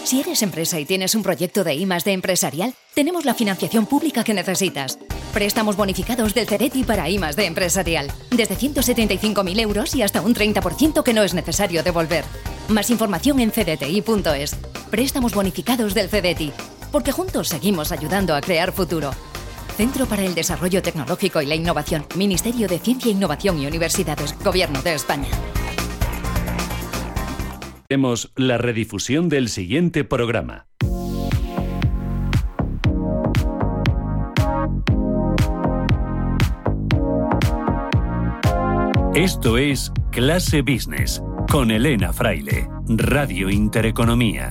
Si eres empresa y tienes un proyecto de I+D empresarial, tenemos la financiación pública que necesitas. Préstamos bonificados del CEDETI para I+D empresarial. Desde 175.000 euros y hasta un 30% que no es necesario devolver. Más información en cdti.es. Préstamos bonificados del CEDETI. Porque juntos seguimos ayudando a crear futuro. Centro para el Desarrollo Tecnológico y la Innovación. Ministerio de Ciencia, Innovación y Universidades. Gobierno de España. Tenemos la redifusión del siguiente programa. Esto es Clase Business con Elena Fraile, Radio Intereconomía.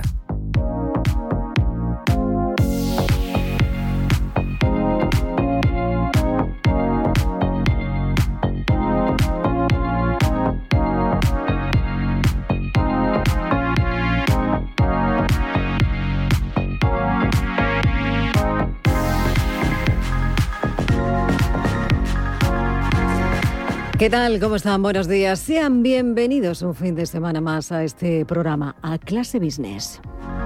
¿Qué tal? ¿Cómo están? Buenos días. Sean bienvenidos un fin de semana más a este programa, a Clase Business.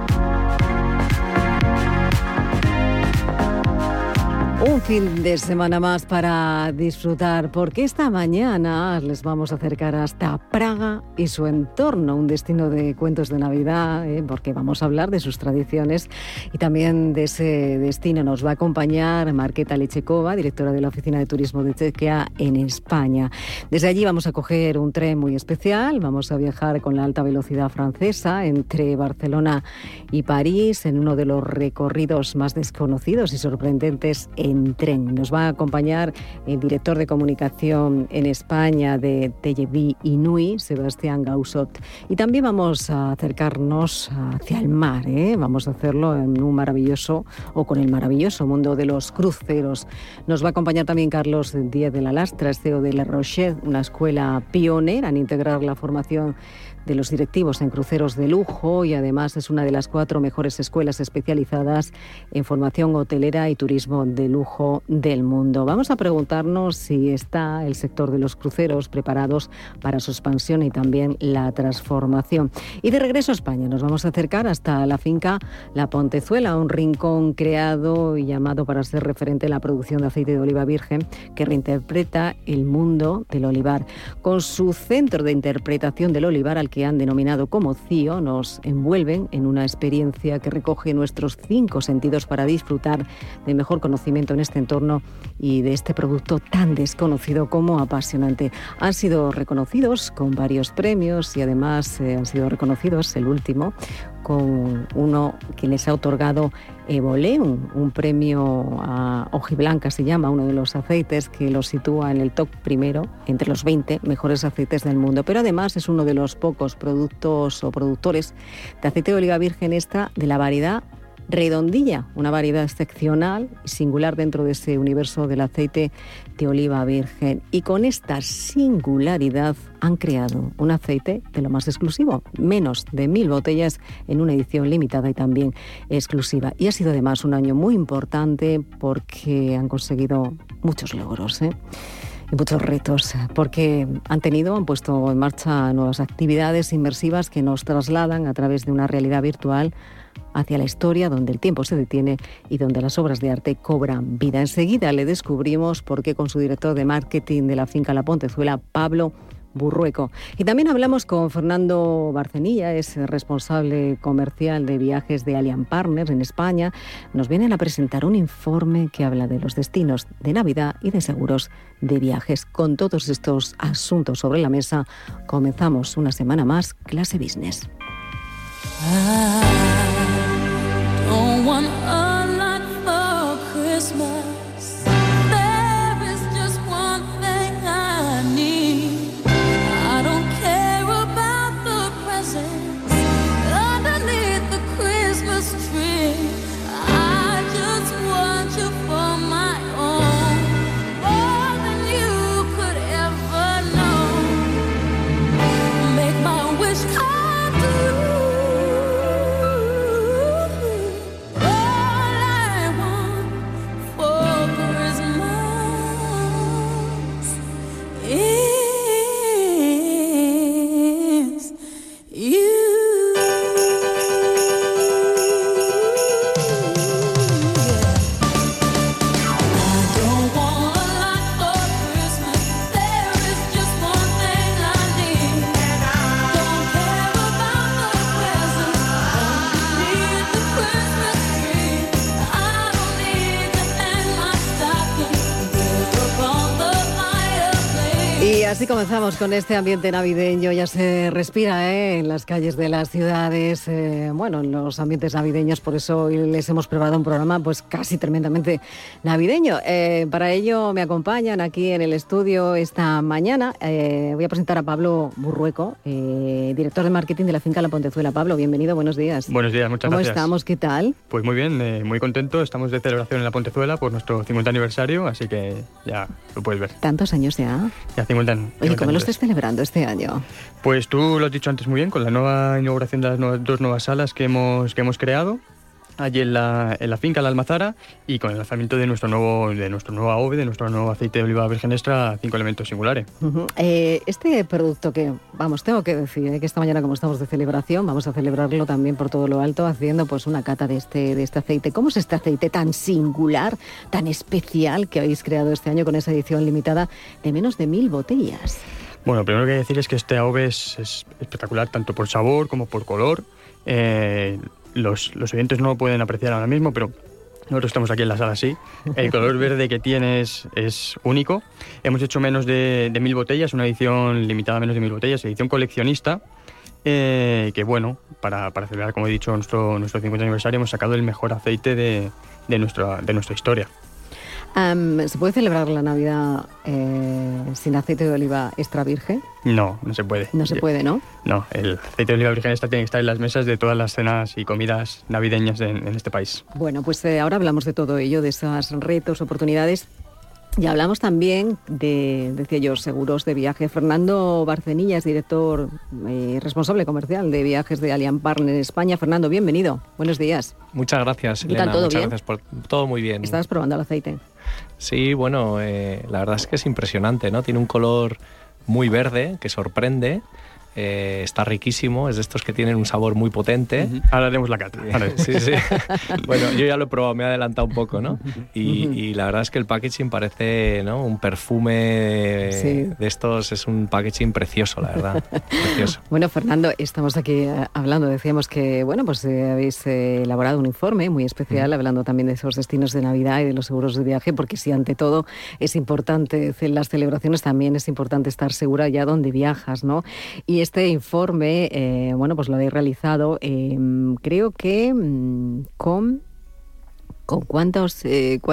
Un fin de semana más para disfrutar, porque esta mañana les vamos a acercar hasta Praga y su entorno, un destino de cuentos de Navidad, porque vamos a hablar de sus tradiciones y también de ese destino. Nos va a acompañar Markéta Lechekova, directora de la Oficina de Turismo de Chequia en España. Desde allí vamos a coger un tren muy especial, vamos a viajar con la alta velocidad francesa entre Barcelona y París en uno de los recorridos más desconocidos y sorprendentes en tren. Nos va a acompañar el director de comunicación en España de TGV Inouï, Sebastián Gausot. Y también vamos a acercarnos hacia el mar, Vamos a hacerlo en un maravilloso, o con el maravilloso mundo de los cruceros. Nos va a acompañar también Carlos Díaz de la Lastra, CEO de La Rochelle, una escuela pionera en integrar la formación de los directivos en cruceros de lujo y además es una de las 4 mejores escuelas especializadas en formación hotelera y turismo de lujo del mundo. Vamos a preguntarnos si está el sector de los cruceros preparados para su expansión y también la transformación. Y de regreso a España nos vamos a acercar hasta la finca La Pontezuela, un rincón creado y llamado para ser referente en la producción de aceite de oliva virgen que reinterpreta el mundo del olivar. Con su centro de interpretación del olivar, al que han denominado como CIO, nos envuelven en una experiencia que recoge nuestros 5 sentidos para disfrutar de mejor conocimiento en este entorno y de este producto tan desconocido como apasionante. Han sido reconocidos con varios premios y además han sido reconocidos, el último, con uno que les ha otorgado Evoleum, un premio a hojiblanca se llama, uno de los aceites que los sitúa en el top primero entre los 20 mejores aceites del mundo, pero además es uno de los pocos productos o productores de aceite de oliva virgen extra de la variedad redondilla, una variedad excepcional y singular dentro de ese universo del aceite de oliva virgen. Y con esta singularidad han creado un aceite de lo más exclusivo, menos de 1.000 botellas en una edición limitada y también exclusiva. Y ha sido además un año muy importante porque han conseguido muchos logros, y muchos retos, porque han puesto en marcha nuevas actividades inmersivas que nos trasladan a través de una realidad virtual hacia la historia donde el tiempo se detiene y donde las obras de arte cobran vida. Enseguida le descubrimos por qué con su director de marketing de la finca La Pontezuela, Pablo Burrueco. Y también hablamos con Fernando Barcenilla, es responsable comercial de viajes de Allianz Partners en España. Nos vienen a presentar un informe que habla de los destinos de Navidad y de seguros de viajes. Con todos estos asuntos sobre la mesa, comenzamos una semana más Clase Business. I don't want a lot for Christmas. There is just one thing I need. I don't care about the presents underneath the Christmas tree. I just want you for my own, more than you could ever know. Make my wish come true. así comenzamos con este ambiente navideño. Ya se respira en las calles de las ciudades, en los ambientes navideños. Por eso hoy les hemos preparado un programa pues casi tremendamente navideño. Para ello me acompañan aquí en el estudio esta mañana. Voy a presentar a Pablo Burrueco, director de marketing de la finca La Pontezuela. Pablo, bienvenido, buenos días. Buenos días, muchas gracias. ¿Cómo estamos? ¿Qué tal? Pues muy bien, muy contento. Estamos de celebración en La Pontezuela por nuestro 50 aniversario, así que ya lo puedes ver. ¿Tantos años ya? Ya 50 años. Oye, ¿cómo lo estás celebrando este año? Pues tú lo has dicho antes muy bien, con la nueva inauguración de las dos nuevas salas que hemos creado allí en la finca La Almazara, y con el lanzamiento de nuestro nuevo AOVE, de nuestro nuevo aceite de oliva virgen extra 5 elementos singulares. Este producto que, tengo que decir que esta mañana, como estamos de celebración, vamos a celebrarlo también por todo lo alto, haciendo pues una cata de este aceite. ¿Cómo es este aceite tan singular, tan especial que habéis creado este año con esa edición limitada de menos de 1000 botellas? Bueno, lo primero que hay que decir es que este AOVE es espectacular, tanto por sabor como por color. Los oyentes no lo pueden apreciar ahora mismo, pero nosotros estamos aquí en la sala, sí. El color verde que tiene es único. Hemos hecho menos de 1000 botellas, una edición limitada a menos de 1000 botellas, edición coleccionista, que bueno, para celebrar, como he dicho, nuestro 50 aniversario, hemos sacado el mejor aceite de nuestra historia. ¿Se puede celebrar la Navidad sin aceite de oliva extra virgen? No se puede. No se puede, ¿no? No, el aceite de oliva virgen extra tiene que estar en las mesas de todas las cenas y comidas navideñas en este país. Bueno, pues ahora hablamos de todo ello, de esos retos, oportunidades. Y hablamos también de, decía yo, seguros de viaje. Fernando Barcenilla es director responsable comercial de viajes de Allianz Partners en España. Fernando, bienvenido. Buenos días. Muchas gracias, Elena. ¿Todo muchas bien? Gracias por todo muy bien. ¿Estabas probando el aceite? Sí, bueno, la verdad es que es impresionante, ¿no? Tiene un color muy verde que sorprende. Está riquísimo, es de estos que tienen un sabor muy potente. Ahora haremos la cata. Sí. Bueno, yo ya lo he probado, me he adelantado un poco, ¿no? Y la verdad es que el packaging parece, ¿no?, un perfume de estos, es un packaging precioso, la verdad. Precioso. Bueno, Fernando, estamos aquí hablando, decíamos que, habéis elaborado un informe muy especial, hablando también de esos destinos de Navidad y de los seguros de viaje, porque si ante todo es importante, en las celebraciones también es importante estar segura ya dónde viajas, ¿no? Y este informe, lo habéis realizado, creo que con cuántas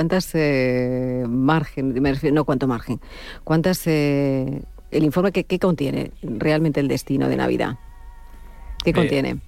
el informe que contiene realmente el destino de Navidad. ¿Qué contiene?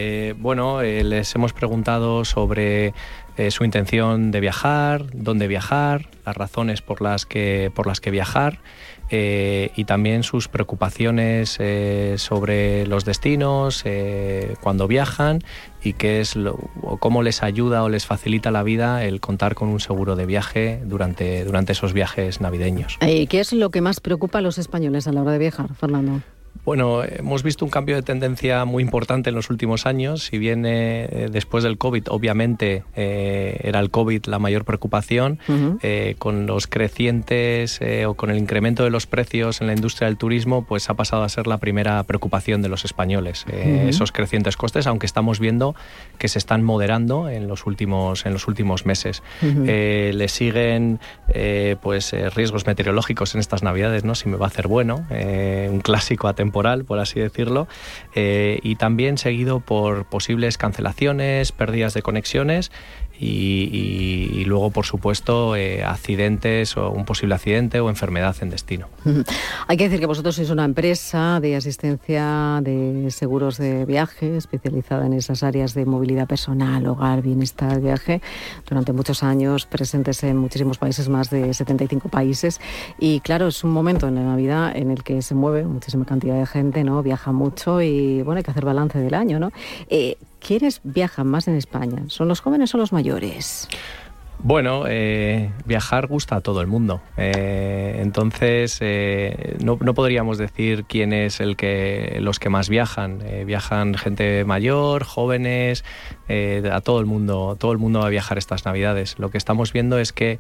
Les hemos preguntado sobre su intención de viajar, dónde viajar, las razones por las que viajar, y también sus preocupaciones sobre los destinos, cuando viajan, y cómo les ayuda o les facilita la vida el contar con un seguro de viaje durante esos viajes navideños. ¿Y qué es lo que más preocupa a los españoles a la hora de viajar, Fernando? Bueno, hemos visto un cambio de tendencia muy importante en los últimos años. Si bien después del COVID, obviamente, era el COVID la mayor preocupación, con los crecientes o con el incremento de los precios en la industria del turismo, pues ha pasado a ser la primera preocupación de los españoles. Esos crecientes costes, aunque estamos viendo que se están moderando en los últimos meses. Le siguen riesgos meteorológicos en estas Navidades, ¿no? Si me va a hacer bueno, un clásico atemporal, por así decirlo, y también seguido por posibles cancelaciones, pérdidas de conexiones y luego, por supuesto, accidentes o un posible accidente o enfermedad en destino. Hay que decir que vosotros sois una empresa de asistencia de seguros de viaje especializada en esas áreas de movilidad personal, hogar, bienestar, viaje, durante muchos años, presentes en muchísimos países, más de 75 países, y claro, es un momento en la Navidad en el que se mueve muchísima cantidad de gente, ¿no? Viaja mucho y hay que hacer balance del año, ¿no? ¿Quiénes viajan más en España? ¿Son los jóvenes o los mayores? Bueno, viajar gusta a todo el mundo. Entonces, no podríamos decir quién es los que más viajan. Viajan gente mayor, jóvenes, a todo el mundo va a viajar estas Navidades. Lo que estamos viendo es que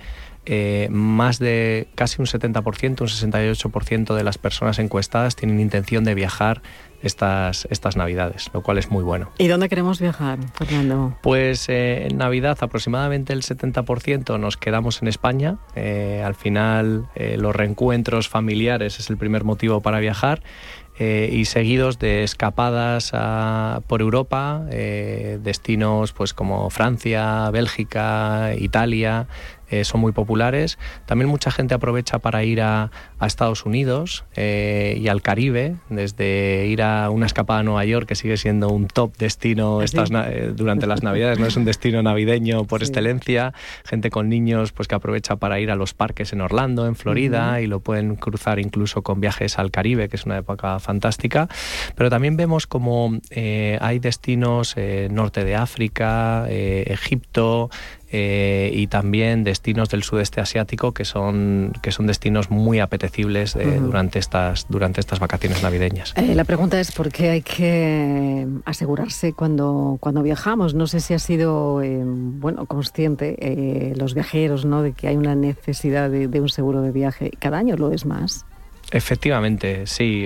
más de casi un 70%, un 68% de las personas encuestadas tienen intención de viajar estas Navidades, lo cual es muy bueno. ¿Y dónde queremos viajar, Fernando? Pues en Navidad aproximadamente el 70% nos quedamos en España. Al final los reencuentros familiares es el primer motivo para viajar. Y seguidos de escapadas por Europa, destinos pues como Francia, Bélgica, Italia, son muy populares. También mucha gente aprovecha para ir a Estados Unidos y al Caribe, desde ir a una escapada a Nueva York, que sigue siendo un top destino durante las Navidades, no es un destino navideño por excelencia. Gente con niños pues que aprovecha para ir a los parques en Orlando, en Florida, y lo pueden cruzar incluso con viajes al Caribe, que es una época fantástica. Pero también vemos como hay destinos norte de África, Egipto, y también destinos del sudeste asiático que son destinos muy apetecibles durante estas vacaciones navideñas. La pregunta es por qué hay que asegurarse cuando viajamos. No sé si ha sido consciente los viajeros, ¿no?, de que hay una necesidad de un seguro de viaje. Cada año lo es más. Efectivamente, sí.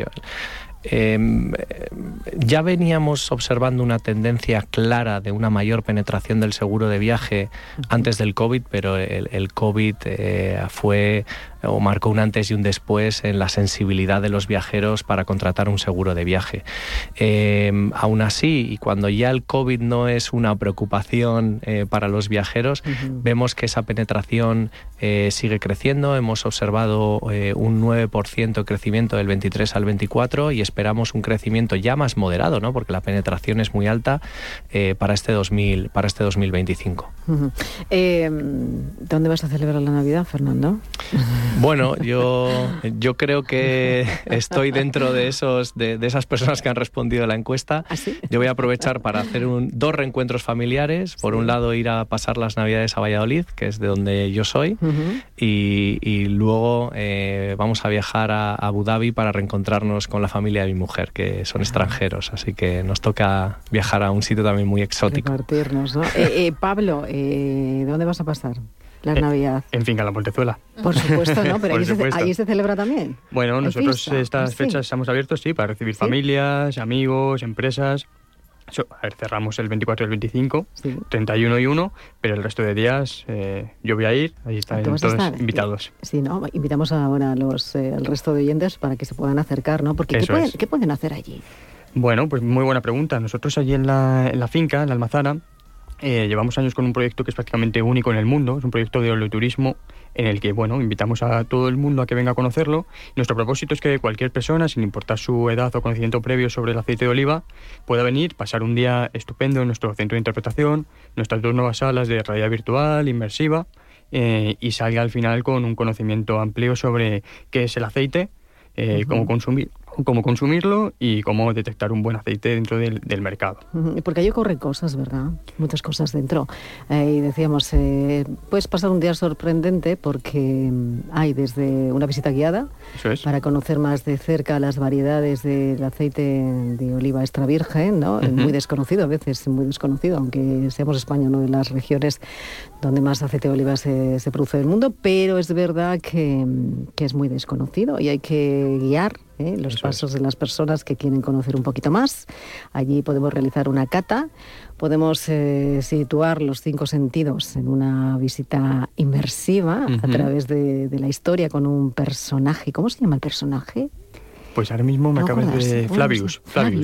Ya veníamos observando una tendencia clara de una mayor penetración del seguro de viaje antes del COVID, pero el COVID marcó un antes y un después en la sensibilidad de los viajeros para contratar un seguro de viaje. Aún así, y cuando ya el COVID no es una preocupación para los viajeros, vemos que esa penetración sigue creciendo. Hemos observado un 9% de crecimiento del 23 al 24 y esperamos un crecimiento ya más moderado, ¿no?, porque la penetración es muy alta para este 2025. ¿Dónde vas a celebrar la Navidad, Fernando? Bueno, yo creo que estoy dentro de esas personas que han respondido a la encuesta. ¿Ah, sí? Yo voy a aprovechar para hacer 2 reencuentros familiares. Por un lado, ir a pasar las Navidades a Valladolid, que es de donde yo soy, y luego vamos a viajar a Abu Dhabi para reencontrarnos con la familia de mi mujer, que son extranjeros, así que nos toca viajar a un sitio también muy exótico. Repartirnos, ¿no? Pablo, ¿dónde vas a pasar la Navidad? En Finca La Pontezuela. Por supuesto, ¿no? Pero allí se celebra también. Bueno, nosotros estas fechas estamos abiertos, sí, para recibir familias, amigos, empresas. Cerramos el 24 y el 25, 31 y 1, pero el resto de días yo voy a ir, ahí están todos invitados. Sí, ¿no? Invitamos ahora al resto de oyentes para que se puedan acercar, ¿no? Porque ¿qué pueden hacer allí? Bueno, pues muy buena pregunta. Nosotros allí en la finca, en la Almazara, llevamos años con un proyecto que es prácticamente único en el mundo. Es un proyecto de oleoturismo en el que, invitamos a todo el mundo a que venga a conocerlo. Nuestro propósito es que cualquier persona, sin importar su edad o conocimiento previo sobre el aceite de oliva, pueda venir, pasar un día estupendo en nuestro centro de interpretación, nuestras 2 nuevas salas de realidad virtual, inmersiva, y salga al final con un conocimiento amplio sobre qué es el aceite, cómo consumirlo y cómo detectar un buen aceite dentro del mercado. Porque allí ocurren cosas, ¿verdad? Muchas cosas dentro. Y decíamos, puedes pasar un día sorprendente porque hay desde una visita guiada para conocer más de cerca las variedades del aceite de oliva extra virgen, ¿no? Muy desconocido, a veces muy desconocido, aunque seamos España una de las regiones donde más aceite de oliva se produce del mundo, pero es verdad que es muy desconocido y hay que guiar los pasos de las personas que quieren conocer un poquito más. Allí podemos realizar una cata, podemos situar los 5 sentidos en una visita inmersiva a través de la historia con un personaje. ¿Cómo se llama el personaje? Pues ahora mismo me acabas de... Flavius,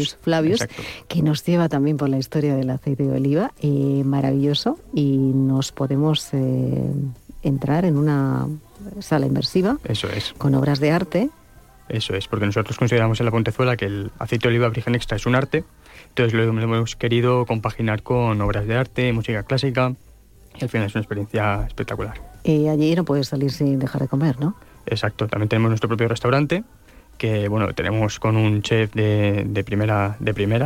que nos lleva también por la historia del aceite de oliva, maravilloso, y nos podemos entrar en una sala inmersiva. Eso es. Con obras de arte. Eso es, porque nosotros consideramos en La Pontezuela que el aceite de oliva virgen extra es un arte, entonces lo hemos querido compaginar con obras de arte, música clásica, y al final es una experiencia espectacular. Y allí no puedes salir sin dejar de comer, ¿no? Exacto, también tenemos nuestro propio restaurante, que tenemos con un chef de primera,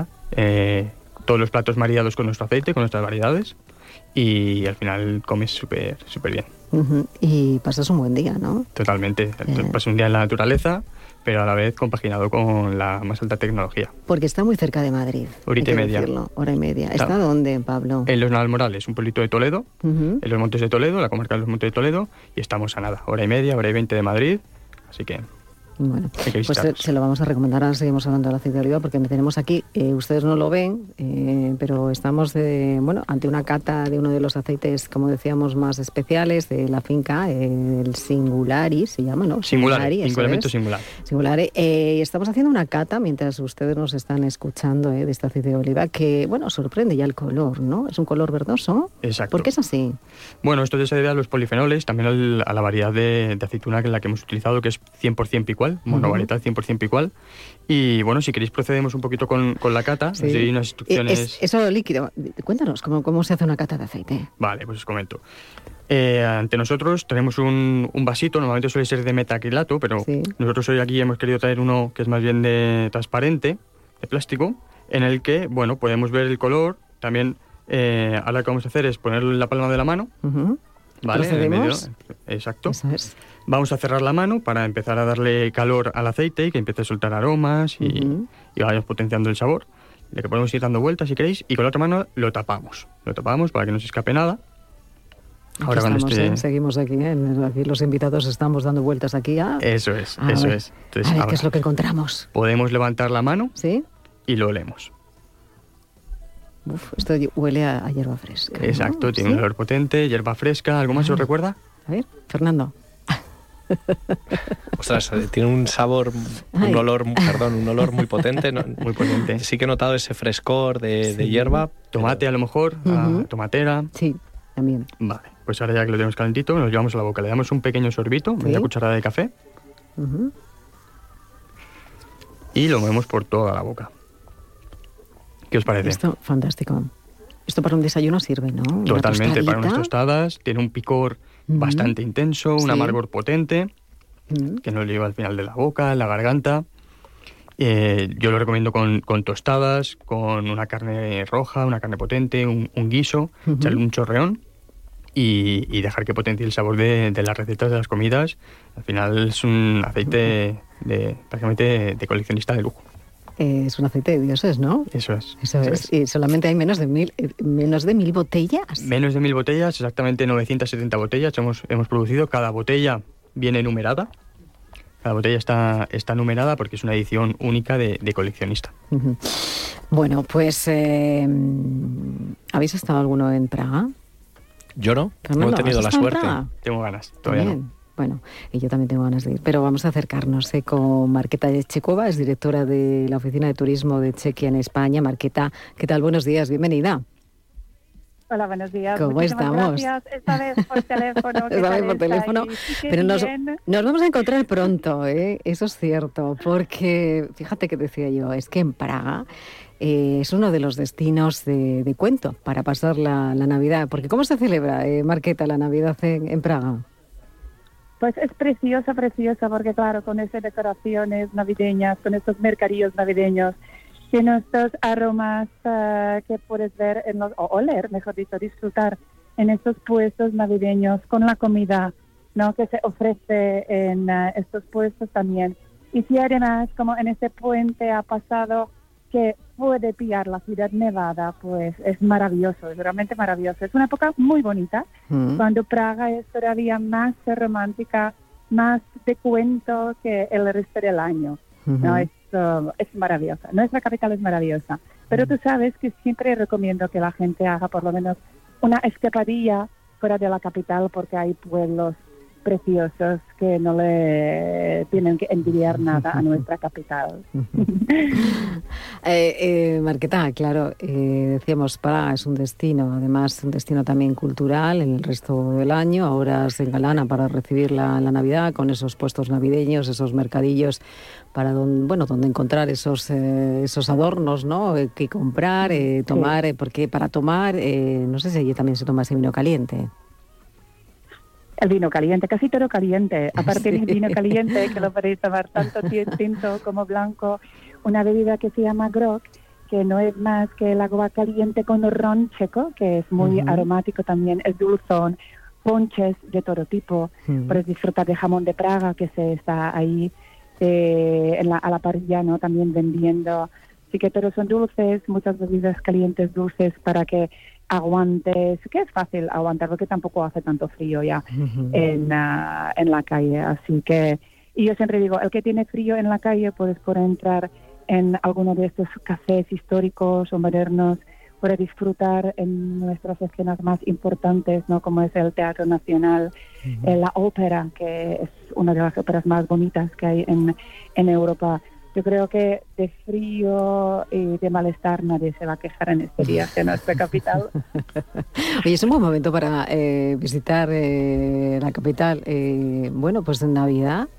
todos los platos maridados con nuestro aceite, con nuestras variedades, y al final comes súper bien. Y pasas un buen día, ¿no? Totalmente, pasas un día en la naturaleza, pero a la vez compaginado con la más alta tecnología. Porque está muy cerca de Madrid. Horita y media. Hora y media. ¿Está dónde, Pablo? En Los Navalmorales, un pueblito de Toledo, en los Montes de Toledo, la comarca de los Montes de Toledo, y estamos a nada, hora y media, hora y 20 de Madrid, así que... Bueno, pues se lo vamos a recomendar. Ahora seguimos hablando del aceite de oliva porque tenemos aquí, ustedes no lo ven, pero estamos ante una cata de uno de los aceites, como decíamos, más especiales de la finca, el Singulari, se llama, ¿no? Singulari, elemento singular. Singulari. Estamos haciendo una cata mientras ustedes nos están escuchando de este aceite de oliva que, sorprende ya el color, ¿no? Es un color verdoso. Exacto. ¿Por qué es así? Bueno, esto se debe a los polifenoles, también a la variedad de aceituna que es la que hemos utilizado, que es 100% picual. Monovarietal 100% picual. Y bueno, si queréis procedemos un poquito con la cata. Sí. Hay unas instrucciones... Eso líquido. Cuéntanos, ¿cómo se hace una cata de aceite? Vale, pues os comento. Ante nosotros tenemos un vasito, normalmente suele ser de metacrilato, pero nosotros hoy aquí hemos querido traer uno que es más bien de transparente, de plástico, en el que, podemos ver el color. También, ahora lo que vamos a hacer es ponerlo en la palma de la mano. ¿Vale? En el medio. Exacto. Eso es. Vamos a cerrar la mano para empezar a darle calor al aceite y que empiece a soltar aromas y vayamos potenciando el sabor. Le que podemos ir dando vueltas si queréis y con la otra mano lo tapamos. Lo tapamos para que no se escape nada. Ahora estamos, seguimos aquí, aquí los invitados estamos dando vueltas aquí. Eso es. Entonces, a ver, ¿qué es lo que encontramos? Podemos levantar la mano y lo olemos. Esto huele a hierba fresca. Exacto, tiene un olor potente, hierba fresca. ¿Algo más os recuerda? A ver, Fernando. Ostras, tiene un sabor, un olor muy potente. Muy potente. Sí que he notado ese frescor de hierba. Tomate a lo mejor, tomatera. Sí, también. Vale, pues ahora ya que lo tenemos calentito, nos llevamos a la boca. Le damos un pequeño sorbito, media cucharada de café. Y lo movemos por toda la boca. ¿Qué os parece? Esto, fantástico. Esto para un desayuno sirve, ¿no? Totalmente, para unas tostadas. Tiene un picor bastante intenso, un amargor potente, que nos lleva al final de la boca, la garganta. Yo lo recomiendo con tostadas, con una carne roja, una carne potente, un guiso, echarle un chorreón y dejar que potencie el sabor de las recetas de las comidas. Al final es un aceite prácticamente de coleccionista de lujo. Es un aceite de dioses, ¿no? Eso es. Y solamente hay menos de 1.000 botellas. Menos de 1.000 botellas, exactamente 970 botellas hemos producido. Cada botella viene numerada. Cada botella está numerada porque es una edición única de coleccionista. Bueno, pues ¿habéis estado alguno en Praga? Yo no, Fernando, no he tenido la suerte. Tengo ganas, todavía no. Bueno, y yo también tengo ganas de ir, pero vamos a acercarnos con Marketa Yechekova, es directora de la Oficina de Turismo de Chequia en España. Marketa, ¿qué tal? Buenos días, bienvenida. Hola, buenos días. ¿Cómo estamos? Gracias. Esta vez por teléfono. Esta vez por teléfono, pero nos vamos a encontrar pronto, eso es cierto, porque fíjate que decía yo, es que en Praga es uno de los destinos de cuento para pasar la Navidad, porque ¿cómo se celebra, Marketa, la Navidad en Praga? Pues es preciosa, porque claro, con esas decoraciones navideñas, con estos mercadillos navideños, tiene estos aromas que puedes ver, o oler, mejor dicho, disfrutar en estos puestos navideños, con la comida, ¿no?, que se ofrece en estos puestos también. Y si además, como en este puente ha pasado, que puede pillar la ciudad nevada, pues es maravilloso, es realmente maravilloso. Es una época muy bonita, cuando Praga es todavía más romántica, más de cuento que el resto del año. ¿No? Es maravillosa. Nuestra capital es maravillosa. Pero tú sabes que siempre recomiendo que la gente haga por lo menos una escapadilla fuera de la capital, porque hay pueblos preciosos que no le tienen que envidiar nada a nuestra capital. Marketa, claro, decíamos, Praga es un destino, además un destino también cultural en el resto del año. Ahora se engalana para recibir la Navidad con esos puestos navideños, esos mercadillos para donde encontrar esos adornos, ¿no?, que comprar, tomar, porque para tomar, no sé si allí también se toma ese vino caliente. El vino caliente, casi todo caliente. Aparte del vino caliente, que lo podéis tomar tanto tinto como blanco, una bebida que se llama grog, que no es más que el agua caliente con ron checo, que es muy aromático también, es dulzón, ponches de todo tipo. Puedes disfrutar de jamón de Praga, que se está ahí a la parrilla, ¿no? También vendiendo. Sí que pero son dulces, muchas bebidas calientes dulces para que aguantes, que es fácil aguantar porque tampoco hace tanto frío ya en la calle. Así que, y yo siempre digo, el que tiene frío en la calle puedes poder entrar en alguno de estos cafés históricos o modernos, puede disfrutar en nuestras escenas más importantes, ¿no? Como es el Teatro Nacional, la ópera, que es una de las óperas más bonitas que hay en Europa. Yo creo que de frío y de malestar nadie se va a quejar en este día en nuestra capital. Oye, es un buen momento para visitar la capital. Bueno, pues en Navidad.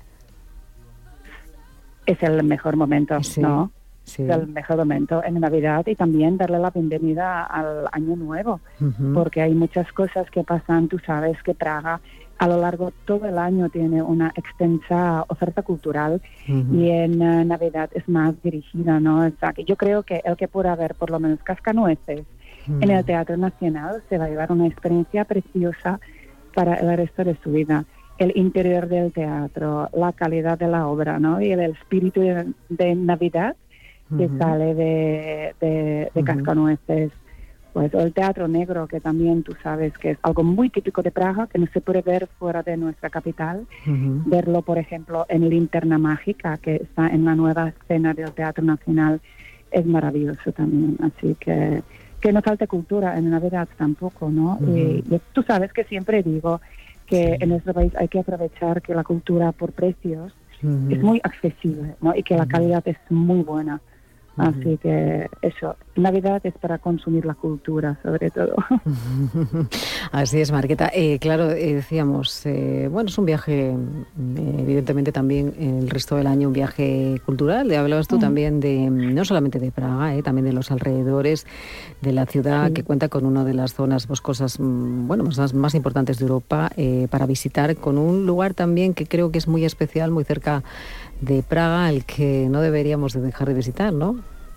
Es el mejor momento, sí, ¿no? Sí. Es el mejor momento en Navidad y también darle la bienvenida al Año Nuevo, porque hay muchas cosas que pasan. Tú sabes que Praga a lo largo todo el año tiene una extensa oferta cultural y en Navidad es más dirigida, ¿no? O sea, que yo creo que el que pueda ver por lo menos Cascanueces en el Teatro Nacional se va a llevar una experiencia preciosa para el resto de su vida. El interior del teatro, la calidad de la obra, ¿no? Y el espíritu de Navidad que sale de Cascanueces. Pues el Teatro Negro, que también tú sabes que es algo muy típico de Praga, que no se puede ver fuera de nuestra capital. Verlo, por ejemplo, en Linterna Mágica, que está en la nueva escena del Teatro Nacional, es maravilloso también. Así que no falte cultura en Navidad tampoco, ¿no? Y tú sabes que siempre digo que en nuestro país hay que aprovechar que la cultura por precios es muy accesible, ¿no? Y que la calidad es muy buena. Así que eso, Navidad es para consumir la cultura, sobre todo. Así es, Marqueta. Claro, decíamos, bueno, es un viaje, evidentemente también el resto del año un viaje cultural. Hablabas tú también de, no solamente de Praga, también de los alrededores de la ciudad, que cuenta con una de las zonas boscosas, bueno, más importantes de Europa para visitar, con un lugar también que creo que es muy especial, muy cerca de Praga, al que no deberíamos de dejar de visitar, ¿no?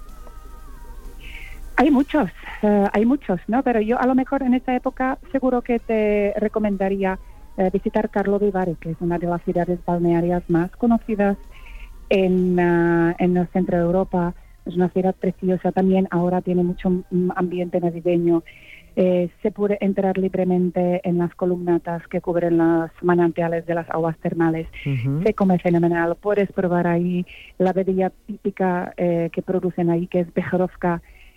Hay muchos, ¿no? Pero yo a lo mejor en esta época seguro que te recomendaría visitar Karlovy Vary, que es una de las ciudades balnearias más conocidas en el centro de Europa. Es una ciudad preciosa también, ahora tiene mucho ambiente navideño. Se puede entrar libremente en las columnatas que cubren los manantiales de las aguas termales. Se come fenomenal. Puedes probar ahí la bebida típica que producen ahí, que es Becherovka,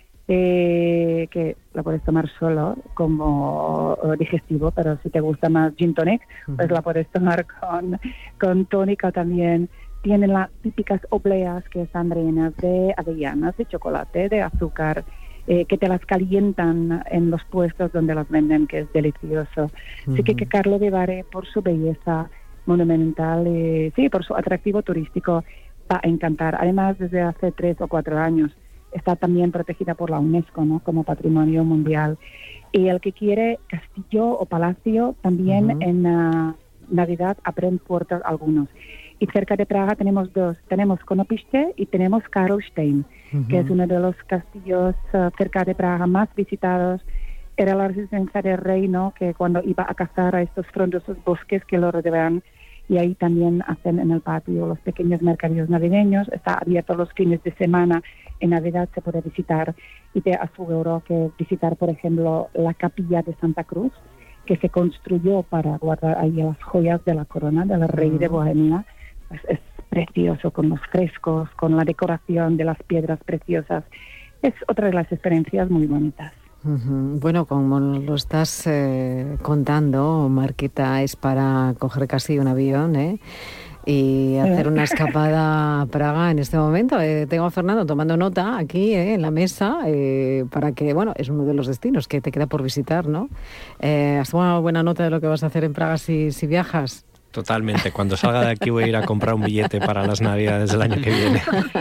que la puedes tomar solo como digestivo, pero si te gusta más gin tonic, pues la puedes tomar con tónica también. Tienen las típicas obleas que están rellenas de avellanas, de chocolate, de azúcar, que te las calientan en los puestos donde las venden, que es delicioso. Así que Karlovy Vary, por su belleza monumental y sí, por su atractivo turístico, va a encantar. Además, desde hace 3 o 4 años está también protegida por la UNESCO, ¿no? Como Patrimonio Mundial. Y el que quiere castillo o palacio, también en Navidad abren puertas algunos. Y cerca de Praga tenemos 2. Tenemos Konopiště y tenemos Karlstein, que es uno de los castillos cerca de Praga más visitados. Era la residencia del rey, ¿no? Que cuando iba a cazar a estos frondosos bosques que lo rodean, y ahí también hacen en el patio los pequeños mercadillos navideños. Está abierto los fines de semana. En Navidad se puede visitar, y te aseguro que visitar, por ejemplo, la capilla de Santa Cruz, que se construyó para guardar ahí las joyas de la corona del rey de Bohemia. Pues es precioso, con los frescos, con la decoración de las piedras preciosas. Es otra de las experiencias muy bonitas. Bueno, como lo estás contando, Marqueta, es para coger casi un avión, y hacer una escapada a Praga en este momento. Tengo a Fernando tomando nota aquí en la mesa para que, bueno, es uno de los destinos que te queda por visitar, ¿no? ¿Has tomado buena nota de lo que vas a hacer en Praga si viajas? Totalmente. Cuando salga de aquí voy a ir a comprar un billete para las Navidades del año que viene.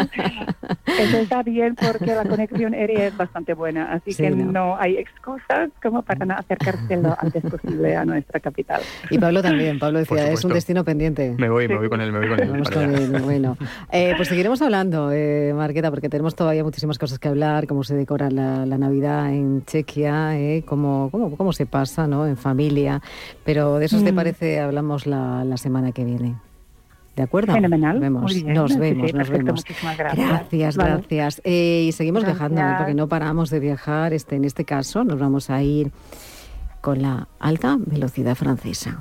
Eso está bien porque la conexión aérea es bastante buena, así sí, que no hay excusas como para no acercarse lo antes posible a nuestra capital. Y Pablo también, Pablo decía, es un destino pendiente. Me voy con él. Vamos con él, bueno. Pues seguiremos hablando, Marqueta, porque tenemos todavía muchísimas cosas que hablar, cómo se decora la Navidad en Chequia, cómo se pasa, ¿no? En familia, pero de eso, ¿te parece? Hablamos la semana que viene. ¿De acuerdo? Fenomenal. Nos Muy bien. vemos, Sí, nos perfecto. vemos. Muchísimas gracias. Gracias. Y seguimos viajando, porque no paramos de viajar. En este caso nos vamos a ir con la alta velocidad francesa.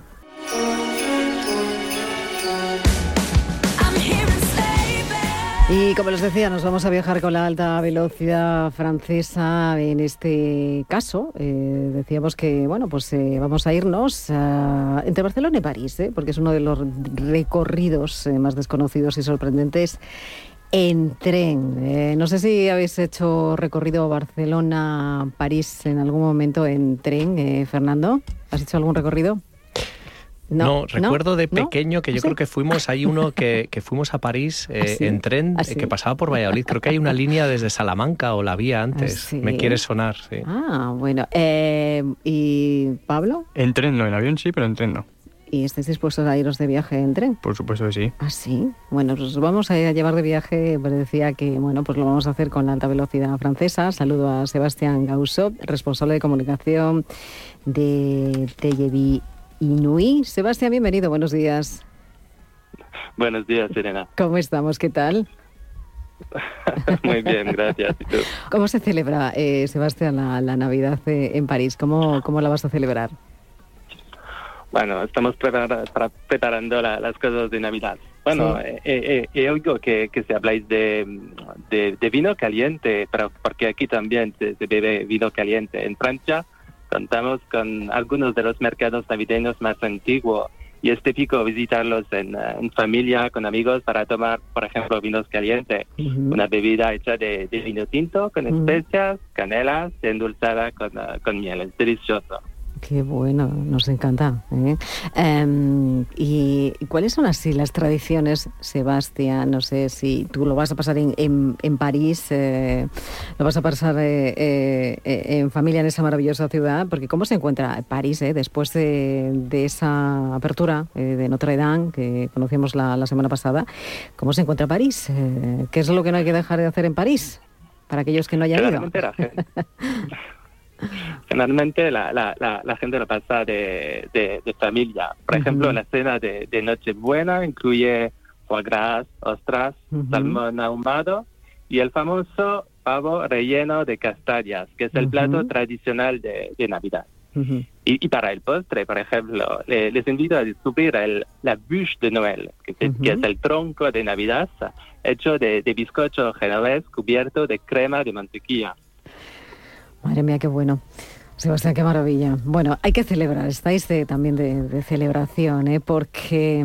Y como les decía, nos vamos a viajar con la alta velocidad francesa. En este caso, decíamos que vamos a irnos entre Barcelona y París, porque es uno de los recorridos más desconocidos y sorprendentes en tren. No sé si habéis hecho recorrido Barcelona-París en algún momento en tren, Fernando. ¿Has hecho algún recorrido? No, recuerdo de pequeño que yo creo que fuimos, hay uno que fuimos a París en tren que pasaba por Valladolid. Creo que hay una línea desde Salamanca o la había antes. Me quiere sonar, sí. Bueno. ¿Y Pablo? En tren no, en avión sí, pero en tren no. ¿Y estáis dispuestos a iros de viaje en tren? Por supuesto que sí. ¿Ah, sí? Bueno, pues vamos a llevar de viaje, pues decía que, pues lo vamos a hacer con la alta velocidad francesa. Saludo a Sebastián Gaussot, responsable de comunicación de TGV Inouï. Sebastián, bienvenido, buenos días. Buenos días, Serena. ¿Cómo estamos? ¿Qué tal? Muy bien, gracias. ¿Y tú? ¿Cómo se celebra, Sebastián, la Navidad en París? ¿Cómo la vas a celebrar? Bueno, estamos preparando las cosas de Navidad. Bueno, sí. He oído que se habláis de vino caliente, pero porque aquí también se bebe vino caliente. En Francia contamos con algunos de los mercados navideños más antiguos y es típico visitarlos en familia, con amigos, para tomar, por ejemplo, vinos calientes. Una bebida hecha de vino tinto con especias, canela, endulzada con miel. Es delicioso. Qué bueno, nos encanta. ¿Y cuáles son así las tradiciones, Sebastián? No sé si tú lo vas a pasar en París, lo vas a pasar en familia en esa maravillosa ciudad, porque ¿cómo se encuentra París después de esa apertura de Notre Dame que conocimos la semana pasada? ¿Cómo se encuentra París? ¿Qué es lo que no hay que dejar de hacer en París para aquellos que no hayan ido? Generalmente la gente lo pasa de familia. Por ejemplo, la cena de Nochebuena incluye foie gras, ostras, salmón ahumado y el famoso pavo relleno de castañas, que es el plato tradicional de Navidad. Y para el postre, por ejemplo, les invito a descubrir la bûche de Noël, que es el tronco de Navidad hecho de bizcocho genovés cubierto de crema de mantequilla. Madre mía, qué bueno. Sebastián, qué maravilla. Bueno, hay que celebrar, estáis también de celebración, porque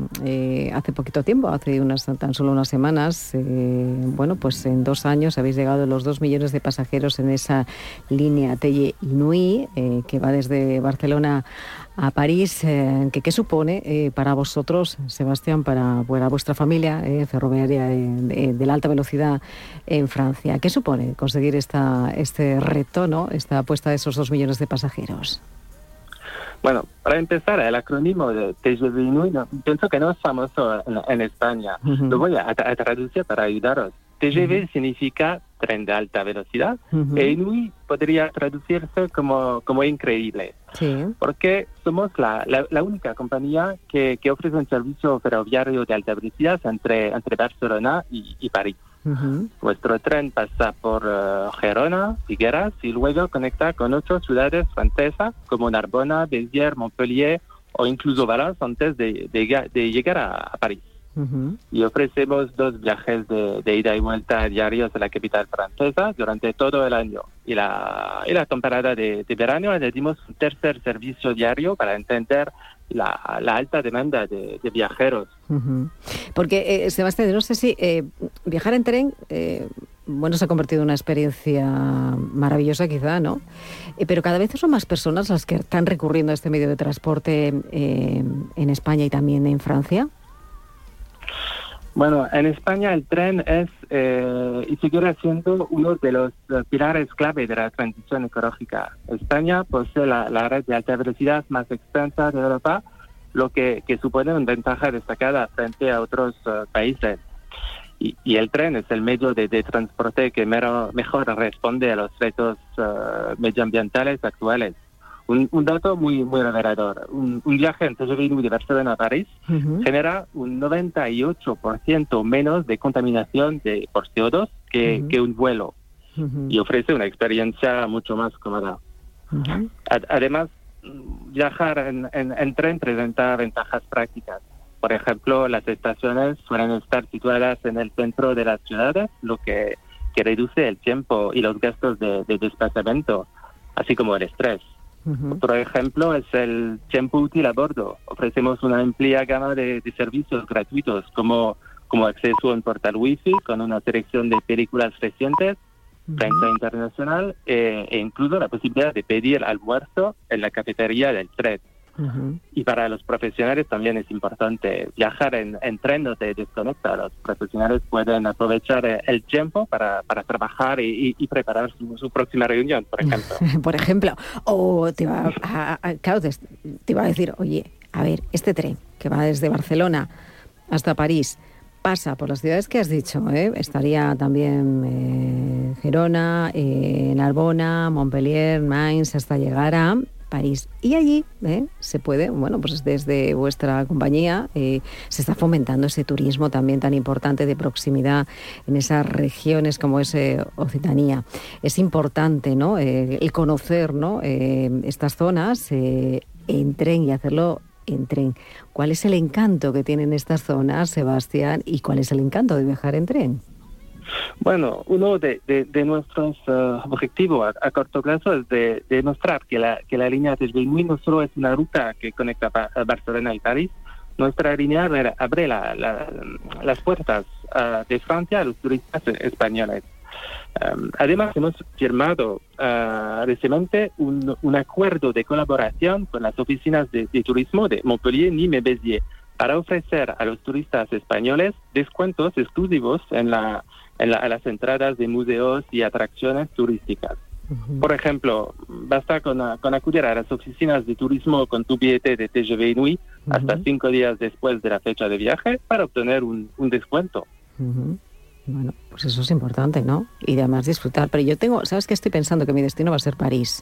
hace poquito tiempo, hace tan solo unas semanas, pues en 2 años habéis llegado a los 2 millones de pasajeros en esa línea TGV Inouï, que va desde Barcelona a París. ¿Qué supone para vosotros, Sebastián, para vuestra familia ferroviaria de la alta velocidad en Francia? ¿Qué supone conseguir este reto, ¿no? Esta apuesta de esos 2 millones de pasajeros? Bueno, para empezar, el acrónimo de TGV Inouï pienso que no es famoso en España. Lo voy a traducir para ayudaros. TGV significa tren de alta velocidad e Inouï podría traducirse como increíble. Sí. Porque somos la única compañía que ofrece un servicio ferroviario de alta velocidad entre Barcelona y París. Nuestro tren pasa por Gerona, Figueras y luego conecta con otras ciudades francesas como Narbona, Béziers, Montpellier o incluso Valence antes de llegar a París. Y ofrecemos 2 viajes de ida y vuelta diarios a la capital francesa durante todo el año. Y la temporada de verano añadimos un tercer servicio diario para entender la alta demanda de viajeros. Porque, Sebastián, no sé si viajar en tren se ha convertido en una experiencia maravillosa quizá, ¿no? Pero cada vez son más personas las que están recurriendo a este medio de transporte en España y también en Francia. Bueno, en España el tren es y seguirá siendo uno de los pilares clave de la transición ecológica. España posee la red de alta velocidad más extensa de Europa, lo que supone una ventaja destacada frente a otros países. Y el tren es el medio de transporte que mejor responde a los retos medioambientales actuales. Un dato muy revelador. Un viaje en TGV Inouï de Barcelona a París genera un 98% menos de contaminación por CO2 que un vuelo y ofrece una experiencia mucho más cómoda. Además, viajar en tren presenta ventajas prácticas. Por ejemplo, las estaciones suelen estar situadas en el centro de las ciudades, lo que reduce el tiempo y los gastos de desplazamiento, así como el estrés. Otro ejemplo es el tiempo útil a bordo. Ofrecemos una amplia gama de servicios gratuitos como acceso a un portal wifi con una selección de películas recientes, prensa internacional e incluso la posibilidad de pedir almuerzo en la cafetería del tren. Y para los profesionales también es importante viajar en tren, no te desconecta. Los profesionales pueden aprovechar el tiempo para trabajar y preparar su próxima reunión, por ejemplo. Por ejemplo, o te iba a decir, oye, a ver, este tren que va desde Barcelona hasta París pasa por las ciudades que has dicho, estaría también Gerona, Narbona, Montpellier, Mainz, hasta llegar a París. Y allí se puede, bueno, pues desde vuestra compañía se está fomentando ese turismo también tan importante de proximidad en esas regiones como es Occitania. Es importante, ¿no?, el conocer, ¿no?, estas zonas en tren y hacerlo en tren. ¿Cuál es el encanto que tienen estas zonas, Sebastián, y cuál es el encanto de viajar en tren? Bueno, uno de nuestros objetivos a corto plazo es de demostrar que la línea TGV Inouï no solo es una ruta que conecta Barcelona y París. Nuestra línea abre las puertas de Francia a los turistas españoles. Además, hemos firmado recientemente un acuerdo de colaboración con las oficinas de turismo de Montpellier, Nîmes y Béziers para ofrecer a los turistas españoles descuentos exclusivos a las entradas de museos y atracciones turísticas. Por ejemplo, basta con acudir a las oficinas de turismo con tu billete de TGV Inouï hasta 5 días después de la fecha de viaje para obtener un descuento. Bueno, pues eso es importante, ¿no? Y además disfrutar. Pero ¿sabes qué estoy pensando? Que mi destino va a ser París.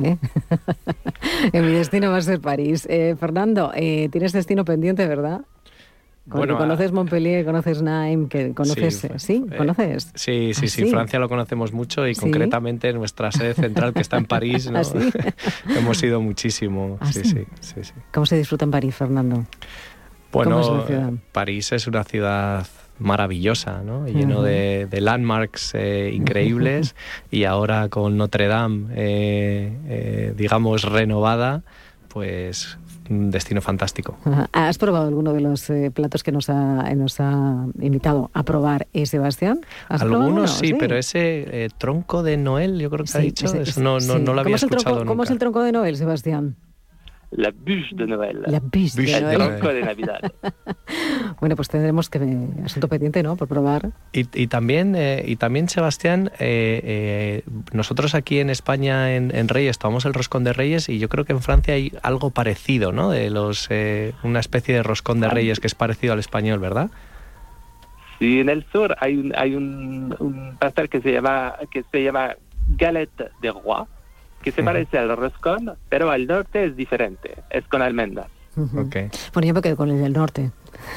Mi destino va a ser París. Fernando, tienes destino pendiente, ¿verdad? Bueno, conoces Montpellier, conoces Nîmes, que conoces, ¿conoces? Sí, Francia lo conocemos mucho y concretamente nuestra sede central que está en París, ¿no? ¿Sí? Hemos ido muchísimo. Sí. ¿Cómo se disfruta en París, Fernando? Bueno, ¿Cómo es la ciudad? París es una ciudad maravillosa, ¿no? Lleno de landmarks increíbles y ahora con Notre Dame, digamos, renovada, pues un destino fantástico. ¿Has probado alguno de los platos que nos ha invitado a probar Sebastián? Algunos sí, pero ese tronco de Noel, yo creo que se ha dicho, no lo había escuchado nunca. ¿Cómo es el tronco de Noel, Sebastián? La bûche de Noël. La bûche de Noël. El tronco de Navidad. Bueno, pues tendremos asunto pendiente, ¿no?, por probar. Y también, Sebastián, nosotros aquí en España, en Reyes, tomamos el roscón de Reyes y yo creo que en Francia hay algo parecido, ¿no? De una especie de roscón de Reyes que es parecido al español, ¿verdad? Sí, en el sur hay un pastel que se llama galette de roi, que se parece al roscón, pero al norte es diferente, es con almendras. Okay. Bueno, yo me quedo con el del norte.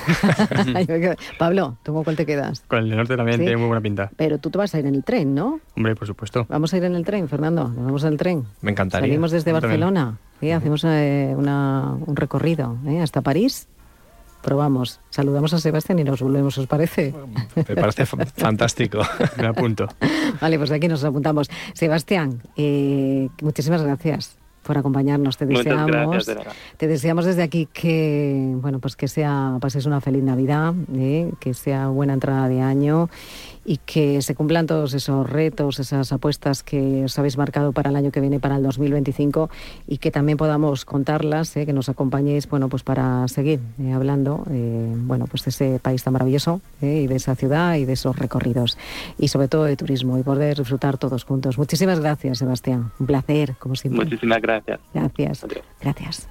Pablo, ¿tú con cuál te quedas? Con el del norte también tiene muy buena pinta. Pero tú te vas a ir en el tren, ¿no? Hombre, por supuesto. Vamos a ir en el tren, Fernando. Vamos en el tren. Me encantaría. Salimos desde Barcelona, hacemos un recorrido hasta París. Probamos, saludamos a Sebastián y nos volvemos, ¿os parece? Me parece fantástico. Me apunto. Vale, pues aquí nos apapuntamos. Sebastián, muchísimas gracias por acompañarnos. Te deseamos desde aquí que, bueno, pues que pases una feliz Navidad, que sea buena entrada de año y que se cumplan todos esos retos, esas apuestas que os habéis marcado para el año que viene, para el 2025, y que también podamos contarlas, que nos acompañéis, bueno, pues para seguir hablando, bueno, pues de ese país tan maravilloso, y de esa ciudad y de esos recorridos, y sobre todo de turismo, y poder disfrutar todos juntos. Muchísimas gracias, Sebastián. Un placer, como siempre. Muchísimas gracias. Gracias. Adiós. Gracias.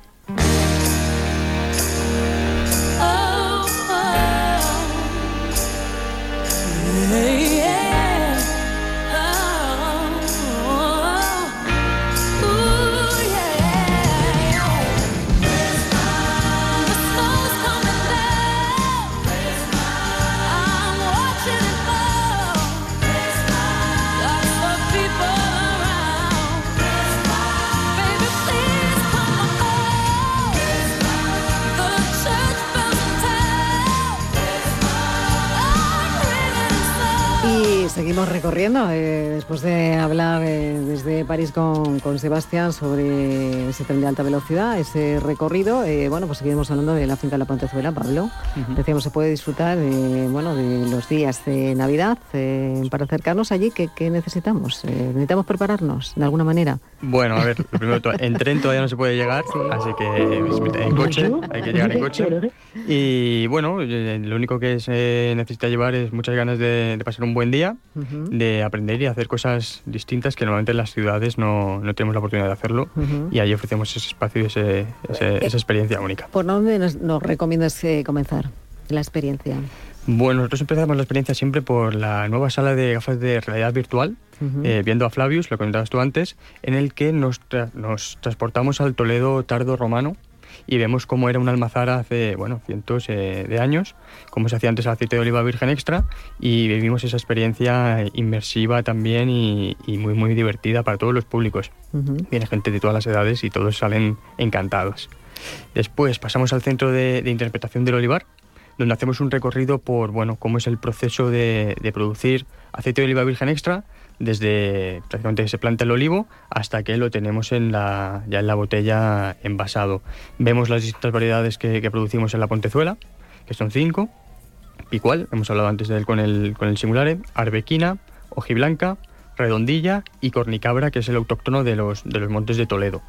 seguimos recorriendo, después de hablar desde París con Sebastián sobre ese tren de alta velocidad, ese recorrido. Pues seguimos hablando de la finca de la Pontezuela, Pablo. Decíamos, se puede disfrutar de los días de Navidad. Para acercarnos allí, ¿qué necesitamos? ¿Necesitamos prepararnos de alguna manera? Bueno, a ver, lo primero, en tren todavía no se puede llegar, así que en coche, hay que llegar en coche. Y bueno, lo único que se necesita llevar es muchas ganas de pasar un buen día, de aprender y hacer cosas distintas que normalmente en las ciudades no tenemos la oportunidad de hacerlo, y allí ofrecemos ese espacio y esa experiencia única. ¿Por dónde nos recomiendas comenzar la experiencia? Bueno, nosotros empezamos la experiencia siempre por la nueva sala de gafas de realidad virtual, viendo a Flavius, lo comentabas tú antes, en el que nos transportamos al Toledo tardo romano y vemos cómo era una almazara hace cientos de años, cómo se hacía antes el aceite de oliva virgen extra, y vivimos esa experiencia inmersiva también y muy, muy divertida para todos los públicos. Viene gente de todas las edades y todos salen encantados. Después pasamos al centro de interpretación del olivar, donde hacemos un recorrido por cómo es el proceso de producir aceite de oliva virgen extra, desde prácticamente que se planta el olivo hasta que lo tenemos ya en la botella envasado. Vemos las distintas variedades que producimos en la Pontezuela, que son 5. Picual, hemos hablado antes de él con el Singulare, Arbequina, Hojiblanca, Redondilla y Cornicabra, que es el autóctono de los montes de Toledo.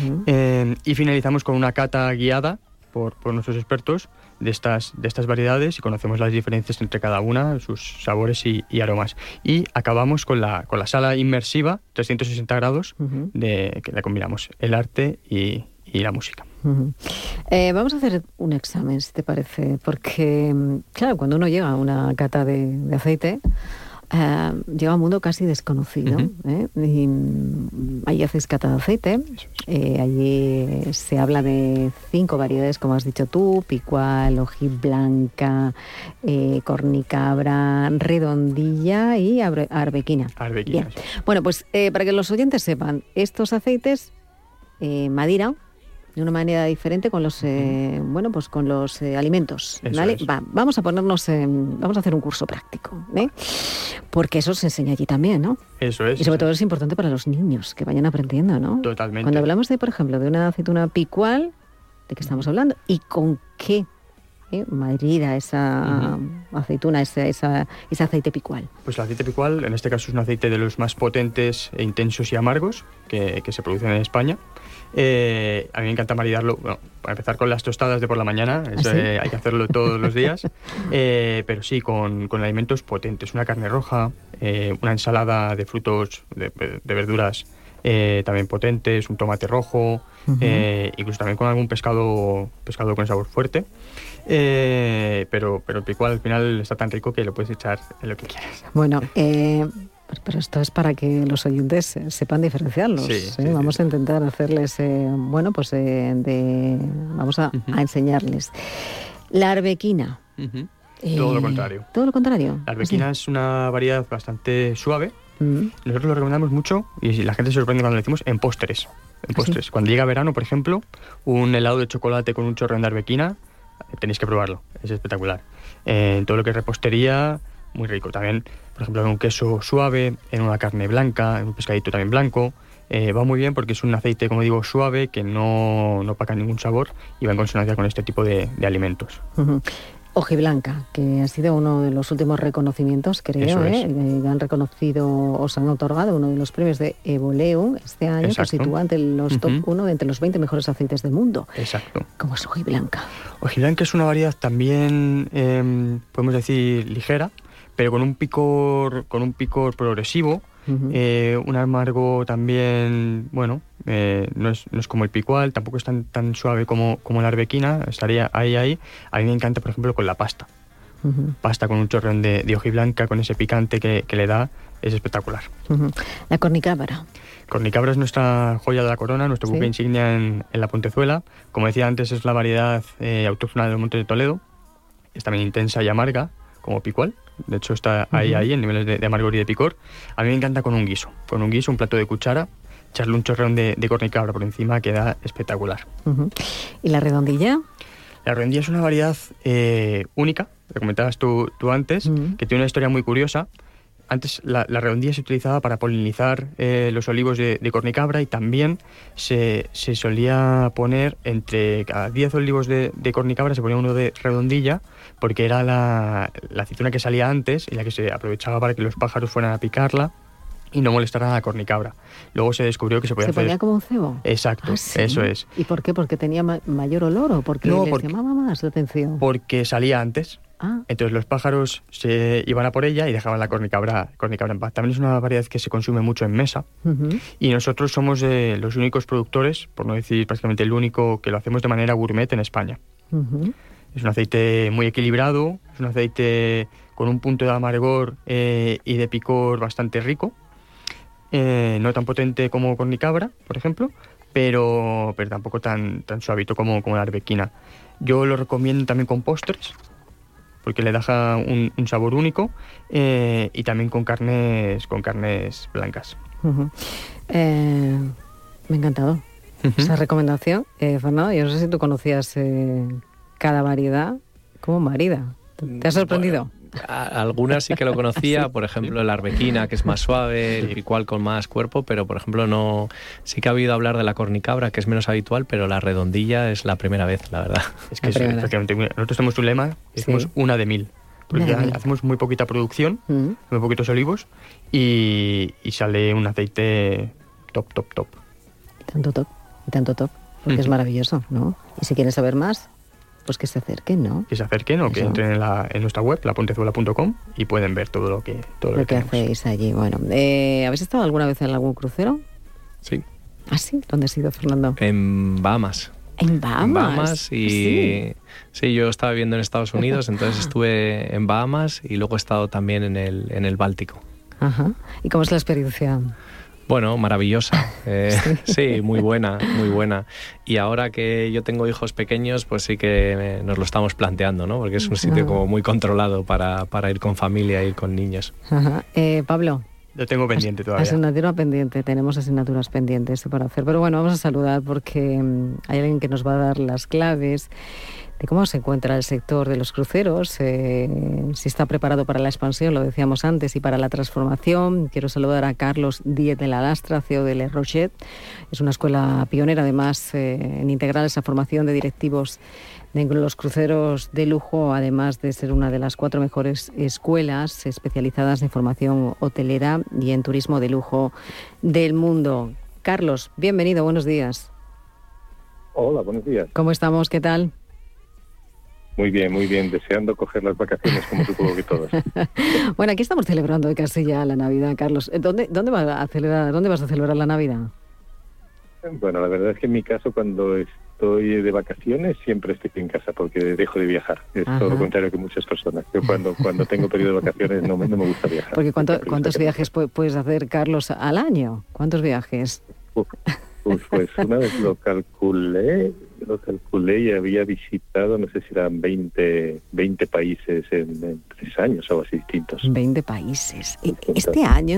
Y finalizamos con una cata guiada por nuestros expertos de estas variedades, y conocemos las diferencias entre cada una, sus sabores y aromas. Y acabamos con la sala inmersiva 360 grados que le combinamos el arte y la música. Vamos a hacer un examen, si te parece, porque claro, cuando uno llega a una cata de aceite, llega a un mundo casi desconocido. Y allí hacéis cata de aceite. Allí se habla de 5 variedades, como has dicho tú: Picual, Hojiblanca, Cornicabra, Redondilla y Arbequina. Bien. Sí. Bueno, pues para que los oyentes sepan, estos aceites Madeira de una manera diferente con los con los alimentos, ¿vale? Vamos a vamos a hacer un curso práctico, porque eso se enseña allí también, ¿no? Eso es. Y sobre todo es importante para los niños que vayan aprendiendo, ¿no? Totalmente. Cuando hablamos por ejemplo, de una aceituna Picual, ¿de qué estamos hablando? ¿Y con qué madrida esa aceituna, ese aceite Picual? Pues el aceite Picual, en este caso, es un aceite de los más potentes e intensos y amargos que se producen en España. A mí me encanta maridarlo, para empezar, con las tostadas de por la mañana. Eso, ¿sí? Hay que hacerlo todos los días, pero sí, con alimentos potentes, una carne roja, una ensalada de frutos, de verduras también potentes, un tomate rojo, incluso también con algún pescado con sabor fuerte. Pero el Picual al final está tan rico que lo puedes echar en lo que quieras. Bueno, pero esto es para que los oyentes sepan diferenciarlos. Sí, vamos a intentar hacerles, vamos a enseñarles. La arbequina. Todo lo contrario. Todo lo contrario. La arbequina es una variedad bastante suave. Nosotros lo recomendamos mucho, y la gente se sorprende cuando lo decimos, en postres. ¿Sí? Cuando llega verano, por ejemplo, un helado de chocolate con un chorreón de arbequina, tenéis que probarlo, es espectacular. En todo lo que es repostería, muy rico. También, por ejemplo, en un queso suave, en una carne blanca, en un pescadito también blanco. Va muy bien porque es un aceite, como digo, suave, que no opaca ningún sabor y va en consonancia con este tipo de alimentos. Hojiblanca, que ha sido uno de los últimos reconocimientos, creo, han reconocido, os han otorgado uno de los premios de Evoleo este año. Exacto. Que sitúa entre los top 1 de entre los 20 mejores aceites del mundo. Exacto. ¿Cómo es Hojiblanca? Hojiblanca es una variedad también, podemos decir, ligera, pero con un picor progresivo. Un amargo también, no es como el Picual, tampoco es tan suave como la arbequina, estaría ahí. A mí me encanta, por ejemplo, con la pasta. Pasta con un chorreón de hojiblanca, con ese picante que le da, es espectacular. La cornicabra. Cornicabra es nuestra joya de la corona, nuestro buque insignia en la Pontezuela. Como decía antes, es la variedad autóctona de los Montes de Toledo. Es también intensa y amarga, como Picual. De hecho, está ahí en niveles de amargor y de picor. A mí me encanta con un guiso, un plato de cuchara, echarle un chorreón de cornicabra por encima, queda espectacular. ¿Y la redondilla? La redondilla es una variedad única, lo comentabas tú antes, que tiene una historia muy curiosa. antes la redondilla se utilizaba para polinizar los olivos de Cornicabra, y también se solía poner entre cada 10 olivos de Cornicabra se ponía uno de redondilla, porque era la aceituna que salía antes y la que se aprovechaba para que los pájaros fueran a picarla y no molestaran a la cornicabra. Luego se descubrió que se podía hacer... ¿Se ponía como un cebo? Exacto, ¿Sí? Eso es. ¿Y por qué? ¿Porque tenía mayor olor o porque les llamaba más la atención? Porque salía antes. Entonces los pájaros se iban a por ella y dejaban la cornicabra en paz. También es una variedad que se consume mucho en mesa. Y nosotros somos los únicos productores, por no decir prácticamente el único, que lo hacemos de manera gourmet en España. Es un aceite muy equilibrado, es un aceite con un punto de amargor y de picor bastante rico. No tan potente como cornicabra, por ejemplo, pero tampoco tan suavito como la arbequina. Yo lo recomiendo también con postres, porque le da un sabor único, y también con carnes blancas. Me ha encantado esa recomendación. Fernando, yo no sé si tú conocías cada variedad como marida. ¿Te ha sorprendido? Bueno, algunas sí que lo conocía, por ejemplo la arbequina, que es más suave, el picual con más cuerpo, pero por ejemplo no. Sí que ha oído hablar de la cornicabra, que es menos habitual, pero la redondilla es la primera vez, la verdad. Es que nosotros tenemos un lema, hacemos una de 1000. Porque hacemos muy poquita producción, muy poquitos olivos, y sale un aceite top. Tanto top, porque es maravilloso, ¿no? Y si quieren saber más, pues que se acerquen, ¿no? Que se acerquen o que entren en nuestra web, lapontezuela.com, y pueden ver todo lo que hacéis allí. Bueno, ¿habéis estado alguna vez en algún crucero? Sí. ¿Ah, sí? ¿Dónde has ido, Fernando? En Bahamas. ¿En Bahamas? En Bahamas y... Sí, yo estaba viviendo en Estados Unidos, entonces estuve en Bahamas y luego he estado también en el Báltico. Ajá. ¿Y cómo es la experiencia? Bueno, maravillosa. Sí, muy buena. Y ahora que yo tengo hijos pequeños, pues sí que nos lo estamos planteando, ¿no? Porque es un sitio como muy controlado para ir con familia, ir con niños. Ajá. Pablo. Lo tengo pendiente todavía. Asignatura pendiente, tenemos asignaturas pendientes para hacer. Pero bueno, vamos a saludar porque hay alguien que nos va a dar las claves de cómo se encuentra el sector de los cruceros, si está preparado para la expansión, lo decíamos antes, y para la transformación. Quiero saludar a Carlos Díez de la Lastra, CEO de Le Rocher. Es una escuela pionera, además, en integrar esa formación de directivos de los cruceros de lujo, además de ser una de las 4 mejores escuelas especializadas en formación hotelera y en turismo de lujo del mundo. Carlos, bienvenido, buenos días. Hola, buenos días. ¿Cómo estamos? ¿Qué tal? Muy bien, deseando coger las vacaciones como supongo que todos. Bueno, aquí estamos celebrando casi ya la Navidad, Carlos. ¿Dónde vas a celebrar la Navidad? Bueno, la verdad es que en mi caso, cuando estoy de vacaciones, siempre estoy en casa porque dejo de viajar. Es todo lo contrario que muchas personas. Yo cuando tengo periodo de vacaciones no me gusta viajar. Porque ¿cuántos viajes puedes hacer, Carlos, al año? ¿Cuántos viajes? Pues una vez lo calculé y había visitado, no sé si eran 20 países en 3 años o así distintos. 20 países. Este año, en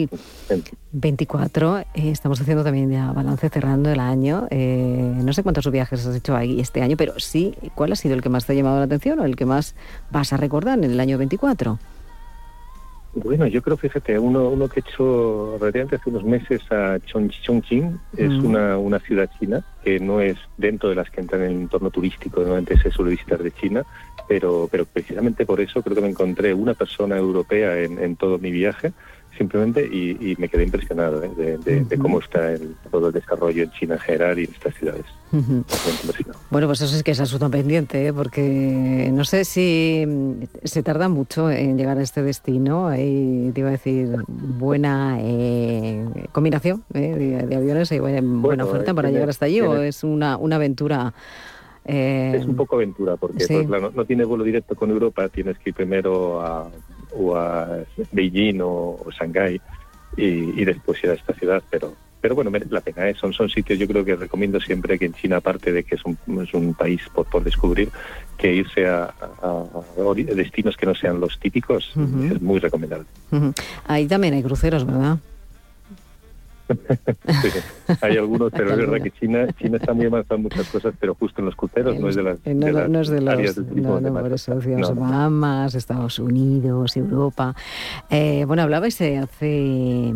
2024, estamos haciendo también ya balance cerrando el año. No sé cuántos viajes has hecho ahí este año, pero sí, ¿cuál ha sido el que más te ha llamado la atención o el que más vas a recordar en el año 24? Bueno, yo creo, fíjate, uno que he hecho relativamente hace unos meses a Chongqing, es una ciudad china que no es dentro de las que entran en el entorno turístico, normalmente se suele visitar de China, pero precisamente por eso creo que me encontré una persona europea en todo mi viaje, simplemente, y me quedé impresionado de cómo está todo el desarrollo en China en general y en estas ciudades. Bueno, pues eso es que es asunto pendiente, porque no sé si se tarda mucho en llegar a este destino. Te iba a decir, buena combinación de aviones y buena oferta para llegar hasta allí, o es una aventura. Es un poco aventura, porque pues, claro, no tienes vuelo directo con Europa, tienes que ir primero a Beijing o Shanghái y después ir a esta ciudad, pero bueno, merece la pena. Son sitios, yo creo que recomiendo siempre, que en China, aparte de que es un país por descubrir, que irse a destinos que no sean los típicos es muy recomendable. Ahí también hay cruceros, ¿verdad? Sí, hay algunos, pero es verdad que China está muy avanzada en muchas cosas, pero justo en los cruceros no es de las, no es de los áreas del tipo de por eso marca. decíamos Bahamas, Estados Unidos, Europa. Bueno, hablabais hace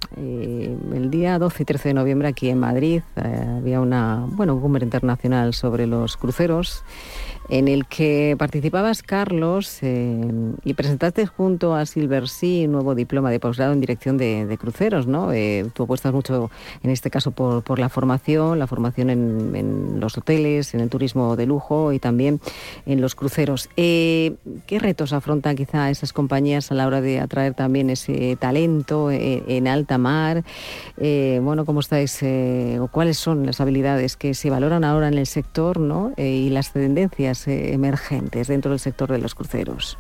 el día 12 y 13 de noviembre aquí en Madrid, había un cumbre internacional sobre los cruceros, en el que participabas, Carlos, y presentaste junto a Silversea un nuevo diploma de posgrado en dirección de cruceros, ¿no? Tú apuestas mucho, en este caso, por la formación en los hoteles, en el turismo de lujo y también en los cruceros. ¿Qué retos afrontan quizá esas compañías a la hora de atraer también ese talento en alta mar? ¿Cómo estáis o cuáles son las habilidades que se valoran ahora en el sector, ¿no? Y las tendencias emergentes dentro del sector de los cruceros?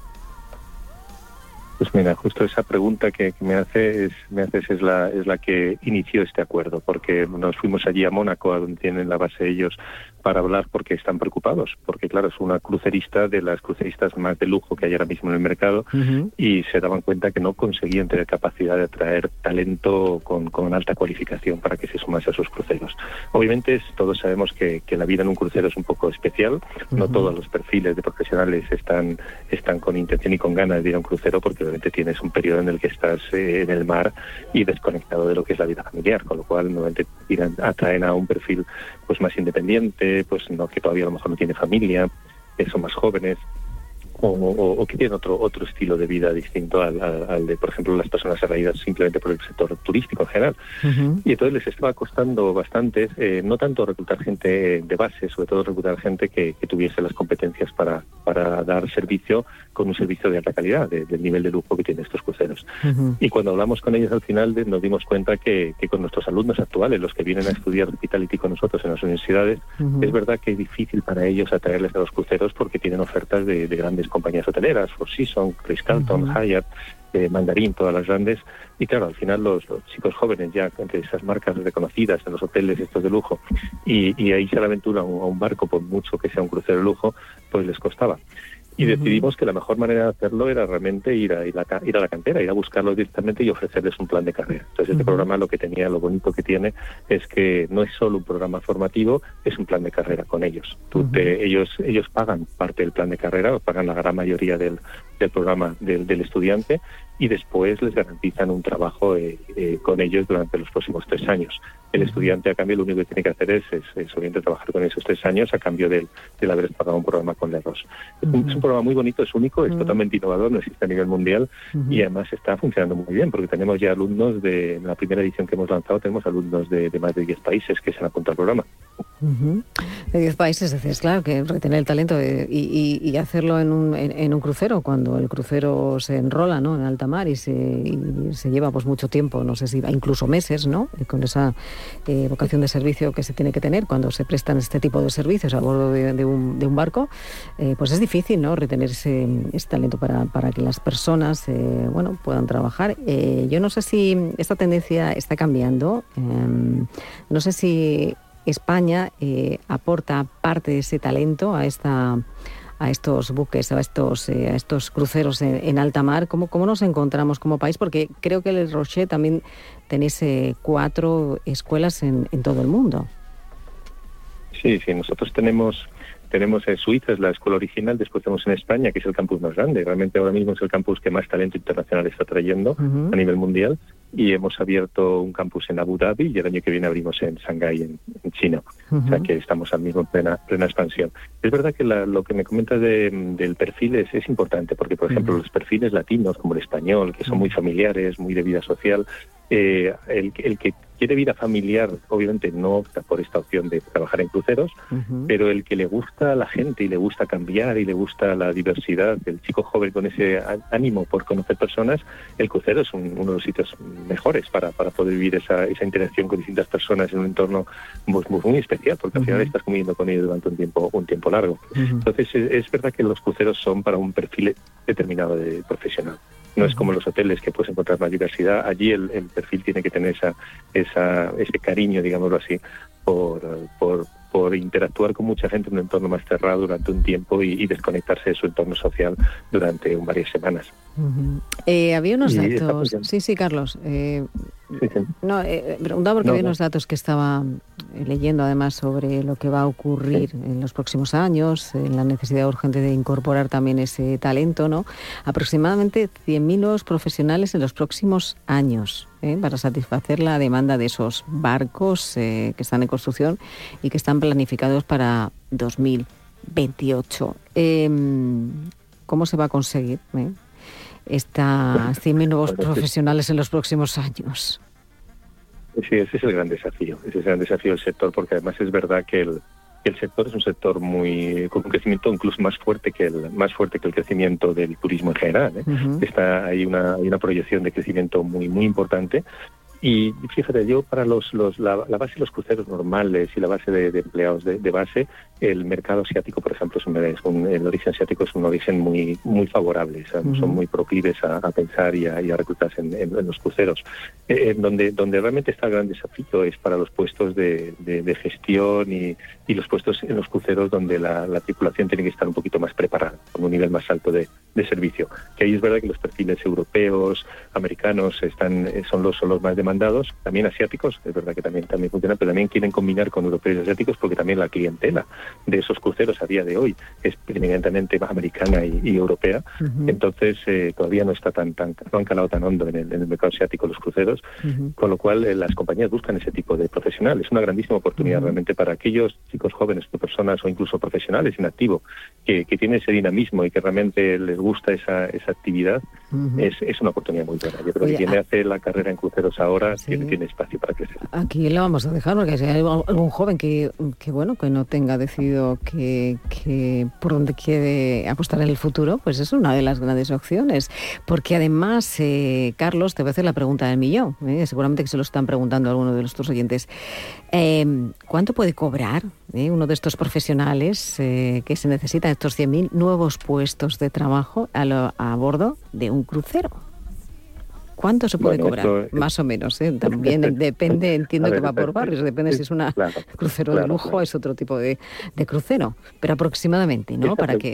Pues mira, justo esa pregunta que me haces es la que inició este acuerdo, porque nos fuimos allí a Mónaco, a donde tienen la base ellos, para hablar porque están preocupados, porque claro, es una crucerista de las cruceristas más de lujo que hay ahora mismo en el mercado, y se daban cuenta que no conseguían tener capacidad de atraer talento con alta cualificación para que se sumase a sus cruceros. Obviamente todos sabemos que la vida en un crucero es un poco especial, no todos los perfiles de profesionales están con intención y con ganas de ir a un crucero, porque obviamente tienes un periodo en el que estás en el mar y desconectado de lo que es la vida familiar, con lo cual normalmente atraen a un perfil pues más independiente, pues no, que todavía a lo mejor no tiene familia, que son más jóvenes o que tienen otro estilo de vida distinto al de, por ejemplo, las personas atraídas simplemente por el sector turístico en general. Y entonces les estaba costando bastante, no tanto reclutar gente de base, sobre todo reclutar gente que tuviese las competencias para dar servicio con un servicio de alta calidad, del nivel de lujo que tienen estos cruceros. Y cuando hablamos con ellos al final nos dimos cuenta que con nuestros alumnos actuales, los que vienen a estudiar Hospitality con nosotros en las universidades, es verdad que es difícil para ellos atraerles a los cruceros porque tienen ofertas de grandes compañías hoteleras, Four Seasons, Ritz-Carlton, Hyatt, Mandarín, todas las grandes, y claro, al final los chicos jóvenes ya entre esas marcas reconocidas en los hoteles estos de lujo y ahí se la aventura a un barco, por mucho que sea un crucero de lujo, pues les costaba. Y decidimos que la mejor manera de hacerlo era realmente ir a la cantera, ir a buscarlos directamente y ofrecerles un plan de carrera. Entonces este programa lo bonito que tiene es que no es solo un programa formativo, es un plan de carrera con ellos. Ellos pagan parte del plan de carrera, pagan la gran mayoría del programa del estudiante, y después les garantizan un trabajo con ellos durante los próximos 3 años. El estudiante, a cambio, lo único que tiene que hacer es obviamente trabajar con esos 3 años a cambio del haber pagado un programa con Lerroux. Es un programa muy bonito, es único, es totalmente innovador, no existe a nivel mundial, y además está funcionando muy bien, porque tenemos ya alumnos en la primera edición que hemos lanzado, tenemos alumnos de más de 10 países que se han apuntado al programa. De 10 países, es claro que retener el talento y hacerlo en un crucero, cuando el crucero se enrola, ¿no?, en alta mar y se lleva pues mucho tiempo, no sé si incluso meses, ¿no?, con esa vocación de servicio que se tiene que tener cuando se prestan este tipo de servicios a bordo de un barco, pues es difícil, ¿no?, retener ese talento para que las personas puedan trabajar. Yo no sé si esta tendencia está cambiando, no sé si España aporta parte de ese talento a estos buques, a estos cruceros en alta mar. ¿Cómo nos encontramos como país? Porque creo que el Rocher también tenéis 4 escuelas en todo el mundo. Sí, nosotros tenemos en Suiza, es la escuela original, después tenemos en España, que es el campus más grande. Realmente ahora mismo es el campus que más talento internacional está trayendo a nivel mundial, y hemos abierto un campus en Abu Dhabi y el año que viene abrimos en Shanghái, en China. O sea que estamos al mismo en plena expansión. Es verdad que lo que me comentas del perfil es importante, porque por ejemplo los perfiles latinos, como el español, que son muy familiares, muy de vida social, el que quiere vida familiar obviamente no opta por esta opción de trabajar en cruceros, pero el que le gusta a la gente y le gusta cambiar y le gusta la diversidad, el chico joven con ese ánimo por conocer personas, el crucero es uno de los sitios mejores para poder vivir esa interacción con distintas personas en un entorno muy especial, porque al final estás conviviendo con ellos durante un tiempo largo. Entonces es verdad que los cruceros son para un perfil determinado de profesional. No es como los hoteles, que puedes encontrar más diversidad. Allí el perfil tiene que tener ese cariño, digámoslo así, por interactuar con mucha gente en un entorno más cerrado durante un tiempo y desconectarse de su entorno social durante varias semanas. Había unos datos. Sí, Carlos. Preguntaba porque había unos datos que estaba leyendo además sobre lo que va a ocurrir en los próximos años, en la necesidad urgente de incorporar también ese talento, ¿no? Aproximadamente 100.000 nuevos profesionales en los próximos años, para satisfacer la demanda de esos barcos que están en construcción y que están planificados para 2028. ¿Cómo se va a conseguir estas 100.000 nuevos profesionales en los próximos años? Sí, ese es el gran desafío. Ese es el gran desafío del sector, porque además es verdad que el sector es un sector con un crecimiento incluso más fuerte que el crecimiento del turismo en general. Hay una proyección de crecimiento muy importante. Y fíjate, yo para la base de los cruceros normales y la base de empleados de base, el mercado asiático, por ejemplo, el origen asiático es un origen muy favorable, son muy proclives a pensar y a reclutarse en los cruceros. Donde realmente está el gran desafío es para los puestos de gestión y los puestos en los cruceros donde la tripulación tiene que estar un poquito más preparada, con un nivel más alto de servicio. Que ahí es verdad que los perfiles europeos, americanos son los más demandados, también asiáticos, es verdad que también funcionan, pero también quieren combinar con europeos y asiáticos porque también la clientela de esos cruceros a día de hoy es eminentemente americana y europea. Entonces todavía no han calado tan hondo en el mercado asiático los cruceros, con lo cual las compañías buscan ese tipo de profesionales. Es una grandísima oportunidad realmente para aquellos chicos jóvenes, personas o incluso profesionales en activo que tienen ese dinamismo y que realmente les gusta esa actividad. Es una oportunidad muy buena. Yo creo que quien hace la carrera en cruceros ahora tiene espacio para crecer. Aquí la vamos a dejar, porque si hay algún joven que no tenga decidido que por dónde quiere apostar en el futuro, pues es una de las grandes opciones. Porque además, Carlos, te voy a hacer la pregunta del millón. Seguramente que se lo están preguntando algunos de nuestros oyentes. ¿Cuánto puede cobrar uno de estos profesionales que se necesitan estos 100.000 nuevos puestos de trabajo a bordo de un crucero? ¿Cuánto se puede cobrar? Más o menos, También depende, entiendo que va por barrios, depende si es una crucero de lujo o es otro tipo de crucero, pero aproximadamente, ¿no?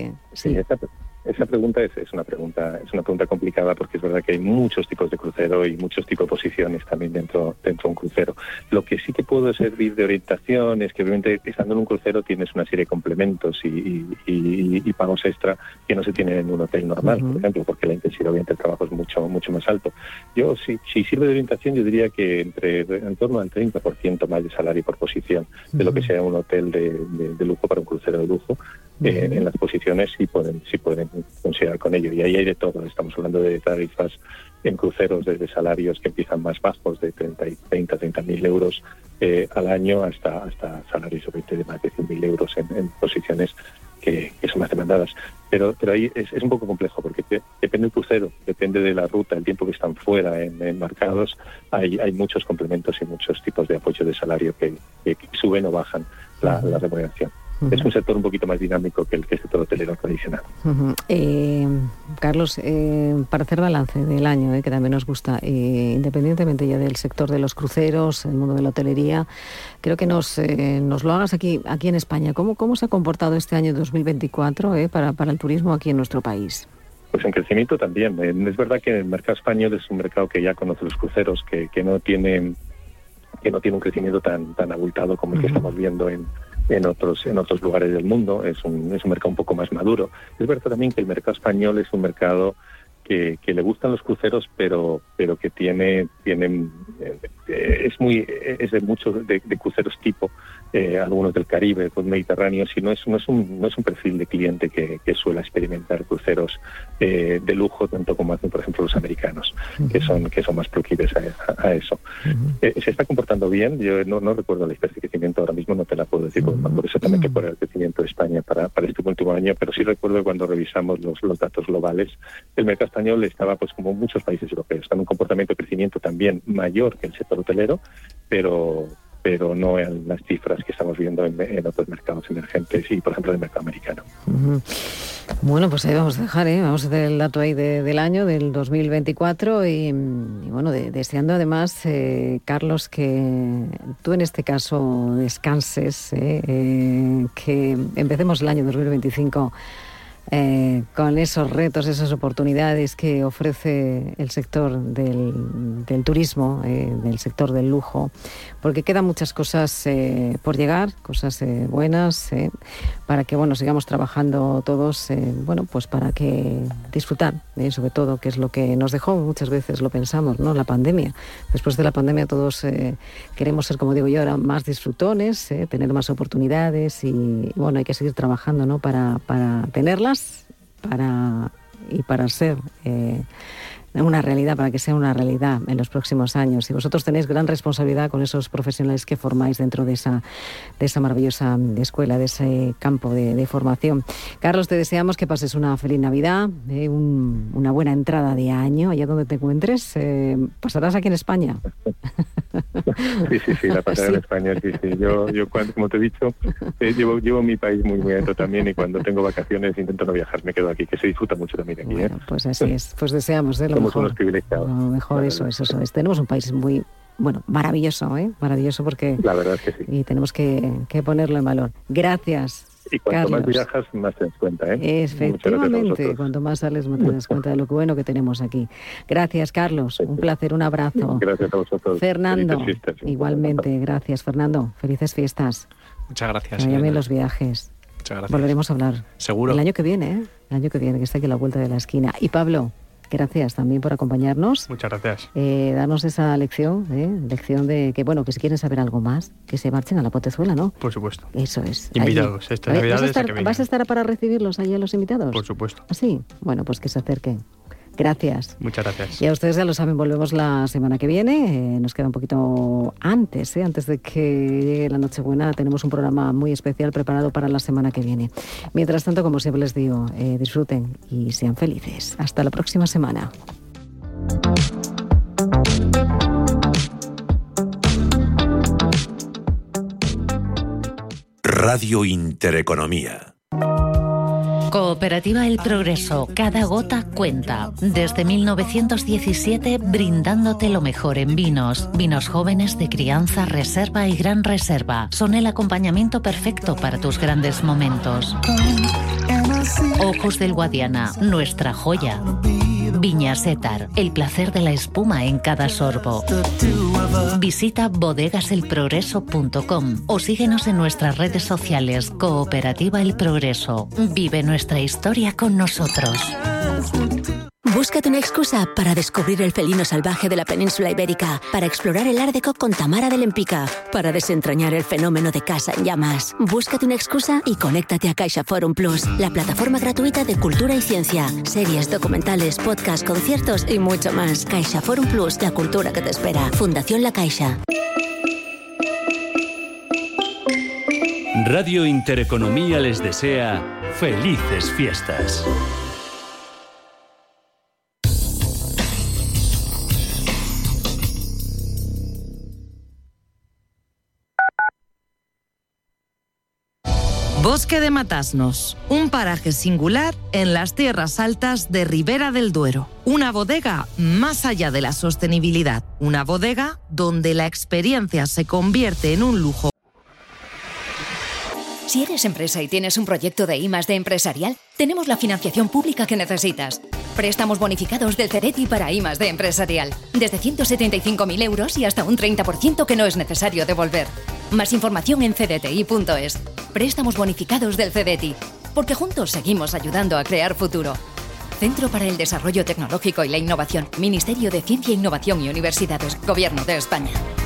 Esa pregunta es una pregunta complicada, porque es verdad que hay muchos tipos de crucero y muchos tipos de posiciones también dentro de un crucero. Lo que sí que puedo servir de orientación es que obviamente estando en un crucero tienes una serie de complementos y pagos extra que no se tienen en un hotel normal, por ejemplo, porque la intensidad obviamente del trabajo es mucho más alto. Yo si sirve de orientación, yo diría que en torno al 30% más de salario por posición de lo que sea un hotel de lujo para un crucero de lujo. En las posiciones sí pueden considerar con ello, y ahí hay de todo. Estamos hablando de tarifas en cruceros desde salarios que empiezan más bajos, de 30.000 euros al año, hasta salarios de más de 100.000 euros en posiciones que son más demandadas. Pero ahí es un poco complejo, porque depende del crucero, depende de la ruta, el tiempo que están fuera embarcados, hay muchos complementos y muchos tipos de apoyo de salario que suben o bajan la remuneración. Es un sector un poquito más dinámico que el sector hotelero tradicional. Carlos, para hacer balance del año, que también nos gusta, independientemente ya del sector de los cruceros, el mundo de la hotelería, creo que nos lo hagas aquí en España. ¿Cómo se ha comportado este año 2024 para el turismo aquí en nuestro país? Pues en crecimiento también. Es verdad que el mercado español es un mercado que ya conoce los cruceros, que no tiene un crecimiento tan abultado como el que estamos viendo en otros lugares del mundo. Es un mercado un poco más maduro. Es verdad también que el mercado español es un mercado que le gustan los cruceros, pero que es de muchos de cruceros tipo algunos del Caribe, pues Mediterráneo, si no es un perfil de cliente que suele experimentar cruceros de lujo, tanto como hacen, por ejemplo, los americanos, que son más proclives a eso. Se está comportando bien. Yo no recuerdo la especie de crecimiento ahora mismo, no te la puedo decir por exactamente por el crecimiento de España para este último año, pero sí recuerdo cuando revisamos los datos globales, el mercado español estaba, pues como muchos países europeos, está en un comportamiento de crecimiento también mayor que el sector hotelero, pero no en las cifras que estamos viendo en otros mercados emergentes y, por ejemplo, en el mercado americano. Bueno, pues ahí vamos a dejar, vamos a hacer el dato ahí del año, del 2024, y bueno, deseando además, Carlos, que tú en este caso descanses, que empecemos el año 2025 con esos retos, esas oportunidades que ofrece el sector del turismo, del sector del lujo, porque quedan muchas cosas por llegar, cosas buenas, para que sigamos trabajando todos, pues para que disfrutar, sobre todo, que es lo que nos dejó, muchas veces lo pensamos, ¿no? La pandemia. Después de la pandemia todos queremos ser, como digo yo, ahora más disfrutones, tener más oportunidades y hay que seguir trabajando, ¿no? Para tenerlas para ser una realidad, para que sea una realidad en los próximos años. Y vosotros tenéis gran responsabilidad con esos profesionales que formáis dentro de esa maravillosa escuela, de ese campo de formación. Carlos, te deseamos que pases una feliz Navidad, una buena entrada de año, allá donde te encuentres. ¿Pasarás aquí en España? Sí, la pasaré en España, sí. Yo como te he dicho, llevo mi país muy adentro también, y cuando tengo vacaciones intento no viajar, me quedo aquí, que se disfruta mucho también aquí. Bueno, pues así es, pues deseamos lo Somos mejor. unos privilegiados. Lo mejor, eso es. Tenemos un país muy, maravilloso, maravilloso, porque... La verdad es que sí. Y tenemos que ponerlo en valor. Gracias. Y cuanto Carlos. más viajas, más te das cuenta, Efectivamente, cuanto más sales, más te das cuenta de lo bueno que tenemos aquí. Gracias, Carlos. Un placer, un abrazo. Gracias a vosotros. Fernando, Felices fiestas. igualmente, gracias, Fernando. Felices fiestas. Muchas gracias. Que vayan bien Elena. los viajes. Muchas gracias. Volveremos a hablar. Seguro. El año que viene, que está aquí a la vuelta de la esquina. Y Pablo, gracias también por acompañarnos. Muchas gracias. Darnos esa lección de que, que si quieren saber algo más, que se marchen a la Potezuela, ¿no? Por supuesto. Eso es. Invitados, estas Navidades a que vengan. ¿Vas a estar para recibirlos allí a los invitados? Por supuesto. ¿Ah, sí? Bueno, pues que se acerquen. Gracias. Muchas gracias. Y a ustedes ya lo saben, volvemos la semana que viene. Nos queda un poquito antes de que llegue la Nochebuena. Tenemos un programa muy especial preparado para la semana que viene. Mientras tanto, como siempre les digo, disfruten y sean felices. Hasta la próxima semana. Radio Intereconomía. Cooperativa El Progreso, cada gota cuenta. Desde 1917, brindándote lo mejor en vinos. Vinos jóvenes de crianza, reserva y gran reserva. Son el acompañamiento perfecto para tus grandes momentos. Ojos del Guadiana, nuestra joya. Viñas Étar, el placer de la espuma en cada sorbo. Visita bodegaselprogreso.com o síguenos en nuestras redes sociales. Cooperativa El Progreso. Vive nuestra historia con nosotros. Búscate una excusa para descubrir el felino salvaje de la península ibérica, para explorar el Art Deco con Tamara de Lempicka, para desentrañar el fenómeno de Casa en Llamas. Búscate una excusa y conéctate a Caixa Forum Plus, la plataforma gratuita de cultura y ciencia, series, documentales, podcasts, conciertos y mucho más. Caixa Forum Plus, la cultura que te espera. Fundación La Caixa. Radio Intereconomía les desea felices fiestas. Bosque de Matasnos, un paraje singular en las tierras altas de Ribera del Duero. Una bodega más allá de la sostenibilidad. Una bodega donde la experiencia se convierte en un lujo. Si eres empresa y tienes un proyecto de I+D empresarial, tenemos la financiación pública que necesitas. Préstamos bonificados del CEDETI para I+D empresarial. Desde 175.000 euros y hasta un 30% que no es necesario devolver. Más información en cdti.es. Préstamos bonificados del CEDETI. Porque juntos seguimos ayudando a crear futuro. Centro para el Desarrollo Tecnológico y la Innovación. Ministerio de Ciencia, Innovación y Universidades. Gobierno de España.